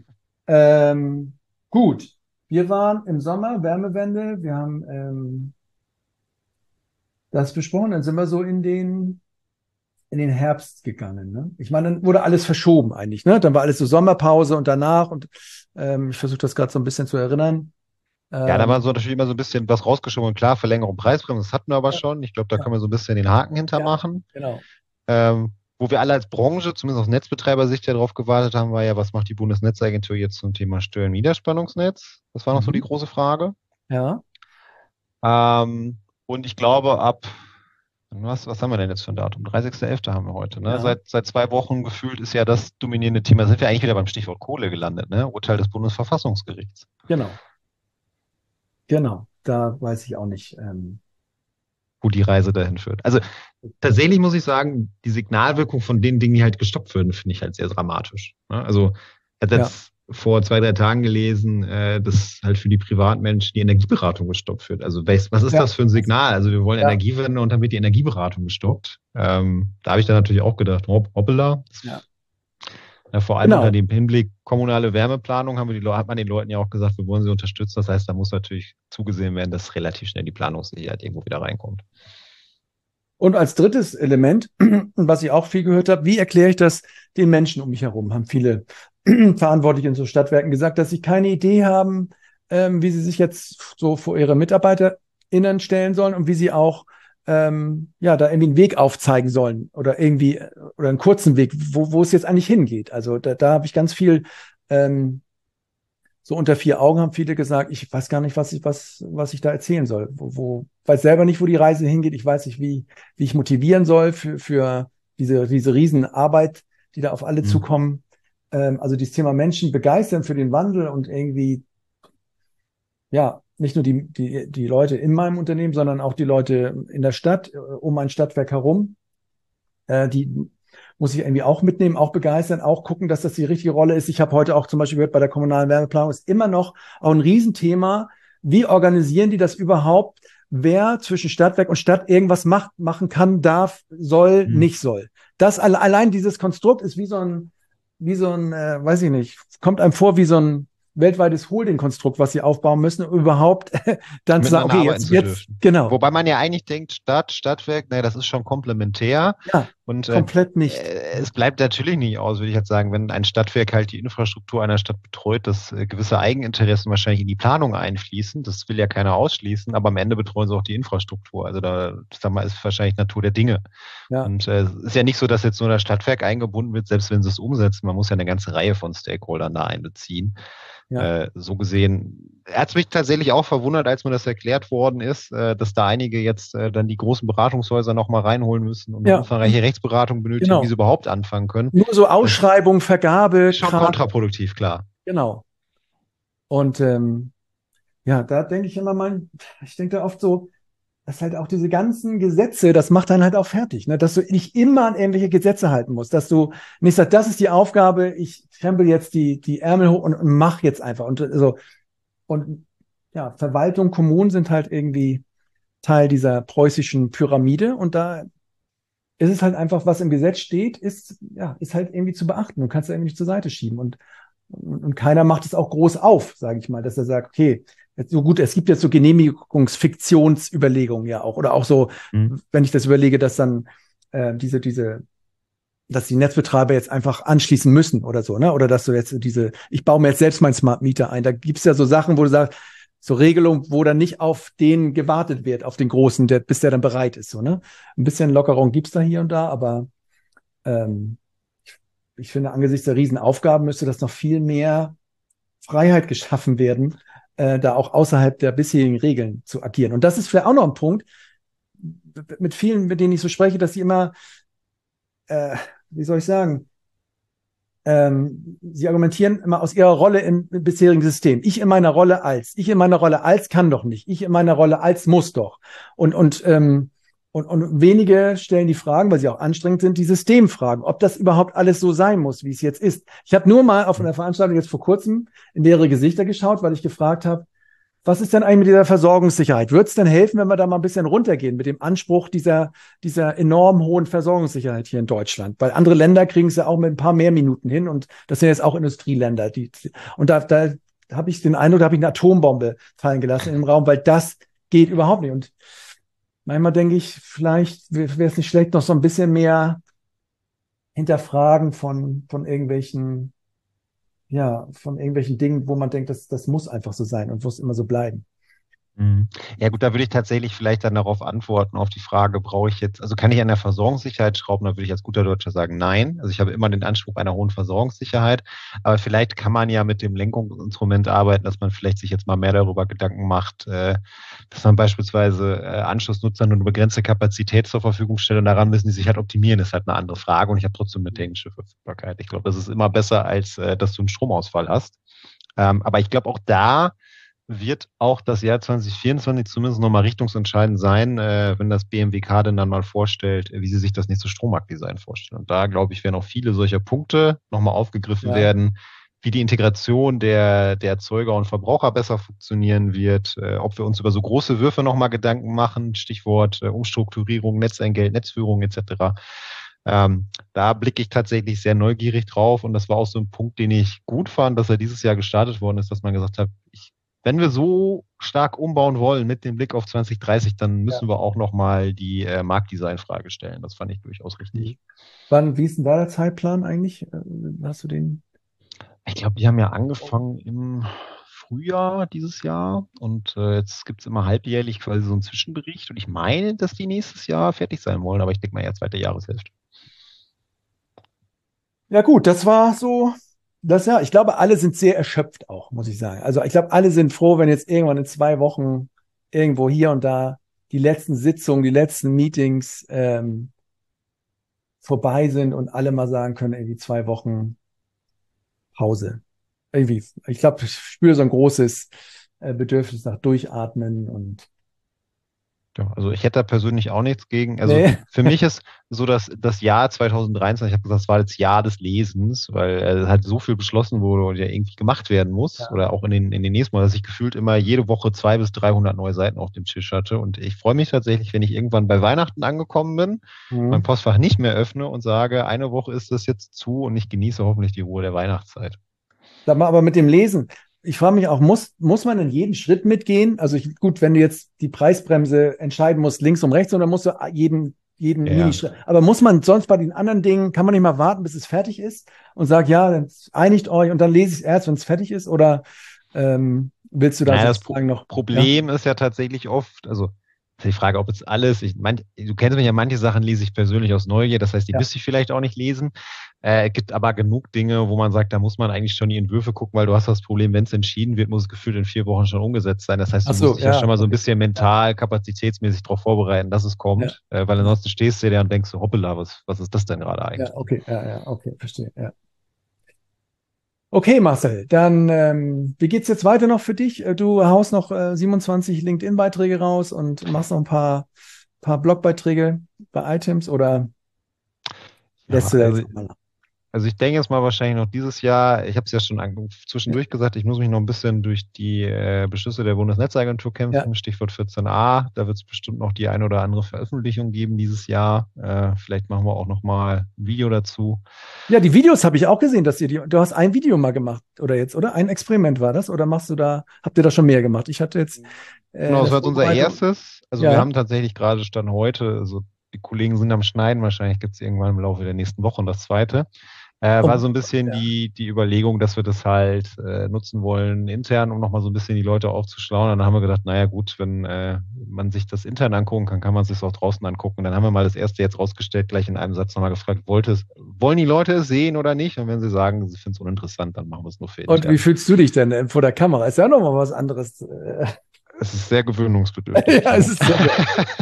Ähm, gut. Wir waren im Sommer, Wärmewende. Wir haben das besprochen. Dann sind wir so in den Herbst gegangen. Ne? Ich meine, dann wurde alles verschoben eigentlich. Ne? Dann war alles so Sommerpause und danach. Und ich versuche das gerade so ein bisschen zu erinnern. Ja, da war so natürlich immer so ein bisschen was rausgeschoben und klar, Verlängerung Preisbremse, das hatten wir aber Ja, schon. Ich glaube, da ja, können wir so ein bisschen den Haken ja, hintermachen. genau. Wo wir alle als Branche, zumindest aus Netzbetreibersicht ja drauf gewartet haben, war ja, was macht die Bundesnetzagentur jetzt zum Thema Stör- und Niederspannungsnetz? Das war noch so die große Frage. Ja, Und ich glaube, was haben wir denn jetzt für ein Datum? 30.11. haben wir heute, ne? ja, Seit 2 Wochen gefühlt ist ja das dominierende Thema. Sind wir eigentlich wieder beim Stichwort Kohle gelandet, ne? Urteil des Bundesverfassungsgerichts. genau. Genau. Da weiß ich auch nicht. Wo die Reise dahin führt. Also tatsächlich muss ich sagen, die Signalwirkung von den Dingen, die halt gestoppt würden, finde ich halt sehr dramatisch. Ne? Also ich hatte jetzt vor 2, 3 Tagen gelesen, dass halt für die Privatmenschen die Energieberatung gestoppt wird. Also was ist das für ein Signal? Also wir wollen Energiewende und dann wird die Energieberatung gestoppt. Da habe ich dann natürlich auch gedacht, hoppala. Ja. Ja, vor allem unter dem Hinblick kommunale Wärmeplanung hat man den Leuten ja auch gesagt, wir wollen sie unterstützen. Das heißt, da muss natürlich zugesehen werden, dass relativ schnell die Planungssicherheit irgendwo wieder reinkommt. Und als drittes Element, was ich auch viel gehört habe, wie erkläre ich das den Menschen um mich herum? Haben viele Verantwortliche in so Stadtwerken gesagt, dass sie keine Idee haben, wie sie sich jetzt so vor ihre MitarbeiterInnen stellen sollen und wie sie auch da irgendwie einen Weg aufzeigen sollen oder einen kurzen Weg, wo es jetzt eigentlich hingeht. Also da habe ich ganz viel, so unter 4 Augen haben viele gesagt, ich weiß gar nicht, was ich da erzählen soll. Weiß selber nicht, wo die Reise hingeht. Ich weiß nicht, wie ich motivieren soll für diese Riesenarbeit, die da auf alle zukommen. Also dieses Thema Menschen begeistern für den Wandel und irgendwie, ja, nicht nur die Leute in meinem Unternehmen, sondern auch die Leute in der Stadt, um ein Stadtwerk herum. Die muss ich irgendwie auch mitnehmen, auch begeistern, auch gucken, dass das die richtige Rolle ist. Ich habe heute auch zum Beispiel gehört, bei der kommunalen Wärmeplanung ist immer noch auch ein Riesenthema. Wie organisieren die das überhaupt? Wer zwischen Stadtwerk und Stadt irgendwas machen kann, darf, soll, nicht soll. Das allein dieses Konstrukt ist wie so ein, weiß ich nicht, kommt einem vor wie so ein weltweites Holding-Konstrukt, was sie aufbauen müssen, um überhaupt dann zu sagen, okay, jetzt genau. Wobei man ja eigentlich denkt, Stadtwerk, das ist schon komplementär. Ja, und komplett nicht. Es bleibt natürlich nicht aus, würde ich jetzt sagen, wenn ein Stadtwerk halt die Infrastruktur einer Stadt betreut, dass gewisse Eigeninteressen wahrscheinlich in die Planung einfließen. Das will ja keiner ausschließen, aber am Ende betreuen sie auch die Infrastruktur. Also da, sag mal, ist wahrscheinlich Natur der Dinge. Ja. Und es ist ja nicht so, dass jetzt nur das Stadtwerk eingebunden wird, selbst wenn sie es umsetzen. Man muss ja eine ganze Reihe von Stakeholdern da einbeziehen. Ja. So gesehen, hat es mich tatsächlich auch verwundert, als mir das erklärt worden ist, dass da einige jetzt dann die großen Beratungshäuser nochmal reinholen müssen und eine umfangreiche Rechtsberatung benötigen, wie sie überhaupt anfangen können. Nur so Ausschreibung, Vergabe. Ist schon kontraproduktiv, klar. Genau. Und da denke ich immer mal, ich denke da oft so, dass halt auch diese ganzen Gesetze, das macht dann halt auch fertig, ne? Dass du nicht immer an irgendwelche Gesetze halten musst, dass du nicht sagst, das ist die Aufgabe, ich krempel jetzt die Ärmel hoch und mach jetzt einfach. Und so. Und ja, Verwaltung, Kommunen sind halt irgendwie Teil dieser preußischen Pyramide und da ist es halt einfach, was im Gesetz steht, ist halt irgendwie zu beachten. Du kannst es irgendwie nicht zur Seite schieben und keiner macht es auch groß auf, sage ich mal, dass er sagt, okay, so gut, es gibt jetzt so Genehmigungsfiktionsüberlegungen ja auch oder auch so, wenn ich das überlege, dass dann dass die Netzbetreiber jetzt einfach anschließen müssen oder so, ne? Oder dass du jetzt ich baue mir jetzt selbst meinen Smart Meter ein. Da gibt's ja so Sachen, wo du sagst, so Regelungen, wo dann nicht auf den gewartet wird, auf den Großen, bis der dann bereit ist, so, ne? Ein bisschen Lockerung gibt's da hier und da, aber ich finde, angesichts der Riesenaufgaben müsste das noch viel mehr Freiheit geschaffen werden, da auch außerhalb der bisherigen Regeln zu agieren. Und das ist vielleicht auch noch ein Punkt, mit vielen, mit denen ich so spreche, dass sie immer, wie soll ich sagen, sie argumentieren immer aus ihrer Rolle im bisherigen System. Ich in meiner Rolle als kann doch nicht. Ich in meiner Rolle als muss doch. Und wenige stellen die Fragen, weil sie auch anstrengend sind, die Systemfragen, ob das überhaupt alles so sein muss, wie es jetzt ist. Ich habe nur mal auf einer Veranstaltung jetzt vor kurzem in leere Gesichter geschaut, weil ich gefragt habe, was ist denn eigentlich mit dieser Versorgungssicherheit? Wird es denn helfen, wenn wir da mal ein bisschen runtergehen mit dem Anspruch dieser enorm hohen Versorgungssicherheit hier in Deutschland? Weil andere Länder kriegen es ja auch mit ein paar mehr Minuten hin und das sind jetzt auch Industrieländer. Und da habe ich den Eindruck, da habe ich eine Atombombe fallen gelassen im Raum, weil das geht überhaupt nicht. Und manchmal denke ich, vielleicht wäre es nicht schlecht, noch so ein bisschen mehr hinterfragen von irgendwelchen, ja, von irgendwelchen Dingen, wo man denkt, das muss einfach so sein und muss immer so bleiben. Mhm. Ja gut, da würde ich tatsächlich vielleicht dann darauf antworten, auf die Frage, brauche ich jetzt, also kann ich an der Versorgungssicherheit schrauben, da würde ich als guter Deutscher sagen, nein. Also ich habe immer den Anspruch einer hohen Versorgungssicherheit, aber vielleicht kann man ja mit dem Lenkungsinstrument arbeiten, dass man vielleicht sich jetzt mal mehr darüber Gedanken macht, dass man beispielsweise Anschlussnutzern nur eine begrenzte Kapazität zur Verfügung stellt und daran müssen die sich halt optimieren, ist halt eine andere Frage und ich habe trotzdem eine technische Verfügbarkeit. Ich glaube, das ist immer besser, als dass du einen Stromausfall hast. Aber ich glaube, auch da wird auch das Jahr 2024 zumindest nochmal richtungsentscheidend sein, wenn das BMWK denn dann mal vorstellt, wie sie sich das nächste Strommarktdesign vorstellen. Und da, glaube ich, werden auch viele solcher Punkte nochmal aufgegriffen Ja. werden, wie die Integration der Erzeuger und Verbraucher besser funktionieren wird, ob wir uns über so große Würfe nochmal Gedanken machen, Stichwort Umstrukturierung, Netzentgelt, Netzführung etc. Da blicke ich tatsächlich sehr neugierig drauf und das war auch so ein Punkt, den ich gut fand, dass er dieses Jahr gestartet worden ist, dass man gesagt hat, wenn wir so stark umbauen wollen mit dem Blick auf 2030, dann Ja. müssen wir auch nochmal die Marktdesign-Frage stellen. Das fand ich durchaus Mhm. richtig. Wie ist denn da der Zeitplan eigentlich? Hast du den? Ich glaube, die haben ja angefangen im Frühjahr dieses Jahr und jetzt gibt es immer halbjährlich quasi so einen Zwischenbericht und ich meine, dass die nächstes Jahr fertig sein wollen, aber ich denke mal eher zweite Jahreshälfte. Ja gut, das war so, das ja, ich glaube, alle sind sehr erschöpft auch, muss ich sagen. Also ich glaube, alle sind froh, wenn jetzt irgendwann in 2 Wochen irgendwo hier und da die letzten Sitzungen, die letzten Meetings vorbei sind und alle mal sagen können, irgendwie 2 Wochen Pause. Irgendwie, ich glaube, ich spüre so ein großes Bedürfnis nach Durchatmen und Ja, also ich hätte da persönlich auch nichts gegen. Also nee. für mich ist so, dass das Jahr 2023, ich habe gesagt, es war das Jahr des Lesens, weil halt so viel beschlossen wurde und ja irgendwie gemacht werden muss Ja. oder auch in den nächsten Mal, dass ich gefühlt immer jede Woche 200 bis 300 neue Seiten auf dem Tisch hatte. Und ich freue mich tatsächlich, wenn ich irgendwann bei Weihnachten angekommen bin, mein Mhm. Postfach nicht mehr öffne und sage, eine Woche ist das jetzt zu und ich genieße hoffentlich die Ruhe der Weihnachtszeit. Sag mal, aber mit dem Lesen, ich frage mich auch, muss man in jeden Schritt mitgehen? Also gut, wenn du jetzt die Preisbremse entscheiden musst, links und rechts, und dann musst du jeden Ja, ja. Minischritt. Aber muss man sonst bei den anderen Dingen, kann man nicht mal warten, bis es fertig ist und sagt, ja, dann einigt euch und dann lese ich es erst, wenn es fertig ist? Oder willst du da Naja, das sozusagen noch, ja? Problem ist ja tatsächlich oft, also ist die Frage, ob jetzt alles, du kennst mich ja, manche Sachen lese ich persönlich aus Neugier, das heißt, die Ja. müsste ich vielleicht auch nicht lesen. Es gibt aber genug Dinge, wo man sagt, da muss man eigentlich schon die Entwürfe gucken, weil du hast das Problem, wenn es entschieden wird, muss es gefühlt in 4 Wochen schon umgesetzt sein. Das heißt, Ach du musst so, dich ja schon ja, mal so ein okay. bisschen Ja, mental, kapazitätsmäßig darauf vorbereiten, dass es ja, kommt, weil ja, ansonsten stehst du da und denkst so, hoppala, was ist das denn gerade ja, eigentlich? okay, ja, ja, okay, verstehe, ja. Okay, Marcel, dann wie geht's jetzt weiter noch für dich? Du haust noch 27 LinkedIn-Beiträge raus und machst noch ein paar Blogbeiträge bei Items oder Ja, lässt du da jetzt nochmal nach? also ich denke jetzt mal wahrscheinlich noch dieses Jahr, ich habe es ja schon Ja, zwischendurch gesagt, ich muss mich noch ein bisschen durch die Beschlüsse der Bundesnetzagentur ja. kämpfen, Stichwort 14a. Da wird es bestimmt noch die eine oder andere Veröffentlichung geben dieses Jahr. Vielleicht machen wir auch noch mal ein Video dazu. Ja, die Videos habe ich auch gesehen, du hast ein Video mal gemacht oder jetzt, oder? Ein Experiment war das? Oder habt ihr da schon mehr gemacht? Ich hatte jetzt Genau, in das der war jetzt unser Vorbereitung, erstes. Also wir ja. haben tatsächlich gerade Stand heute, also die Kollegen sind am Schneiden, wahrscheinlich gibt es irgendwann im Laufe der nächsten Woche das zweite. War Oh, so ein bisschen ja. die Überlegung, dass wir das halt nutzen wollen intern, um nochmal so ein bisschen die Leute aufzuschlauen. Und dann haben wir gedacht, naja gut, wenn man sich das intern angucken kann, kann man es sich auch draußen angucken. Und dann haben wir mal das erste jetzt rausgestellt, gleich in einem Satz nochmal gefragt, wollen die Leute es sehen oder nicht? Und wenn sie sagen, sie finden es uninteressant, dann machen wir es nur für Und wie intern. fühlst du dich denn vor der Kamera? Ist ja noch mal was anderes. Es ist sehr gewöhnungsbedürftig. Ja, es ist sehr,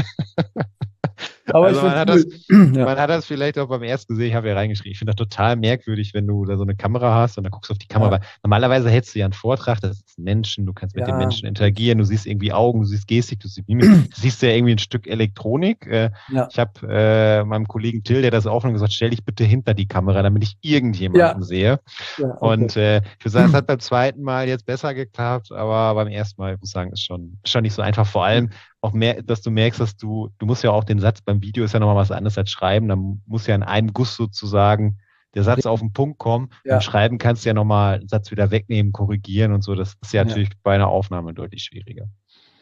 aber ich Also finde es cool. Ja. man hat das vielleicht auch beim ersten gesehen, ich habe ja reingeschrieben. Ich finde das total merkwürdig, wenn du da so eine Kamera hast und dann guckst du auf die Kamera. Ja, Weil normalerweise hältst du ja einen Vortrag, das ist ein Menschen, du kannst mit dem ja, Menschen natürlich. interagieren, du siehst irgendwie Augen, du siehst Gestik, du siehst Mimik, du siehst ja irgendwie ein Stück Elektronik. Ja, Ich habe meinem Kollegen Till, der das aufnimmt, gesagt, stell dich bitte hinter die Kamera, damit ich ja, irgendjemanden sehe. ja, okay. Und ich würde sagen, es hat beim zweiten Mal jetzt besser geklappt, aber beim ersten Mal, ich muss sagen, ist schon nicht so einfach. Vor allem auch mehr, dass du merkst, dass du musst ja auch den Satz beim Video ist ja nochmal was anderes als schreiben. Dann muss ja in einem Guss sozusagen der Satz auf den Punkt kommen. Beim Ja, Schreiben kannst du ja nochmal einen Satz wieder wegnehmen, korrigieren und so. Das ist ja ja, natürlich bei einer Aufnahme deutlich schwieriger. ja.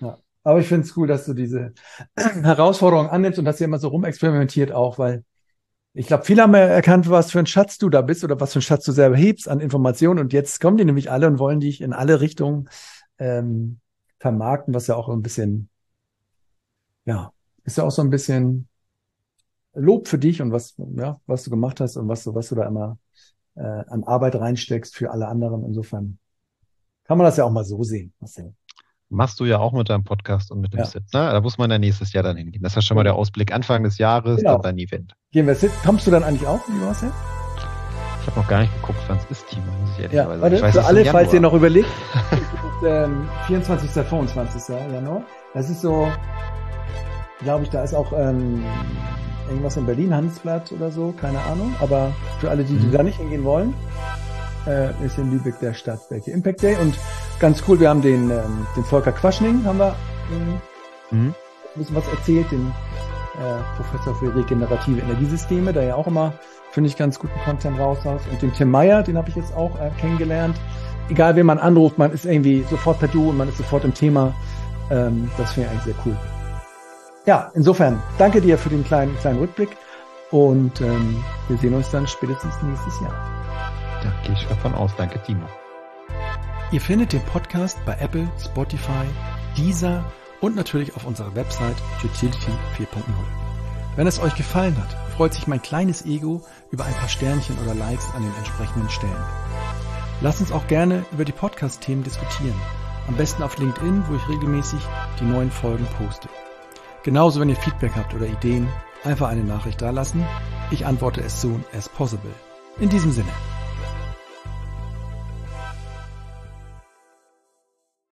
Aber ich finde es cool, dass du diese Herausforderung annimmst und dass ihr immer so rumexperimentiert auch, weil ich glaube, viele haben ja erkannt, was für ein Schatz du da bist oder was für ein Schatz du selber hebst an Informationen. Und jetzt kommen die nämlich alle und wollen dich in alle Richtungen vermarkten, was ja auch ein bisschen, ja, ist ja auch so ein bisschen Lob für dich und was du gemacht hast und was du da immer an Arbeit reinsteckst für alle anderen. Insofern kann man das ja auch mal so sehen. Machst du ja auch mit deinem Podcast und mit dem Sit, ne? Da muss man ja nächstes Jahr dann hingehen. Das ist ja schon mal der Ausblick Anfang des Jahres, dann dein Event. Gehen wir Sit. Kommst du dann eigentlich auch, lieber Marcel? Ich habe noch gar nicht geguckt, wann es ist, Timo, muss ich ehrlicherweise sagen. Ich weiß, für alle, falls ihr noch überlegt, ist 24. 25. Januar. Das ist so, glaube ich, da ist auch irgendwas in Berlin, Handelsblatt oder so, keine Ahnung. Aber für alle, die da nicht hingehen wollen, ist in Lübeck der Stadtwerke Impact Day. Und ganz cool, wir haben den Volker Quaschning, haben wir ein bisschen was erzählt, den Professor für regenerative Energiesysteme, der ja auch immer, finde ich, ganz guten Content raushaut. Und den Tim Meyer, den habe ich jetzt auch kennengelernt. Egal, wen man anruft, man ist irgendwie sofort per Du und man ist sofort im Thema. Das finde ich eigentlich sehr cool. Ja, insofern, danke dir für den kleinen Rückblick und wir sehen uns dann spätestens nächstes Jahr. Da gehe ich davon aus. Danke, Timo. Ihr findet den Podcast bei Apple, Spotify, Deezer und natürlich auf unserer Website Utility 4.0. Wenn es euch gefallen hat, freut sich mein kleines Ego über ein paar Sternchen oder Likes an den entsprechenden Stellen. Lasst uns auch gerne über die Podcast-Themen diskutieren. Am besten auf LinkedIn, wo ich regelmäßig die neuen Folgen poste. Genauso, wenn ihr Feedback habt oder Ideen, einfach eine Nachricht dalassen. Ich antworte as soon as possible. In diesem Sinne.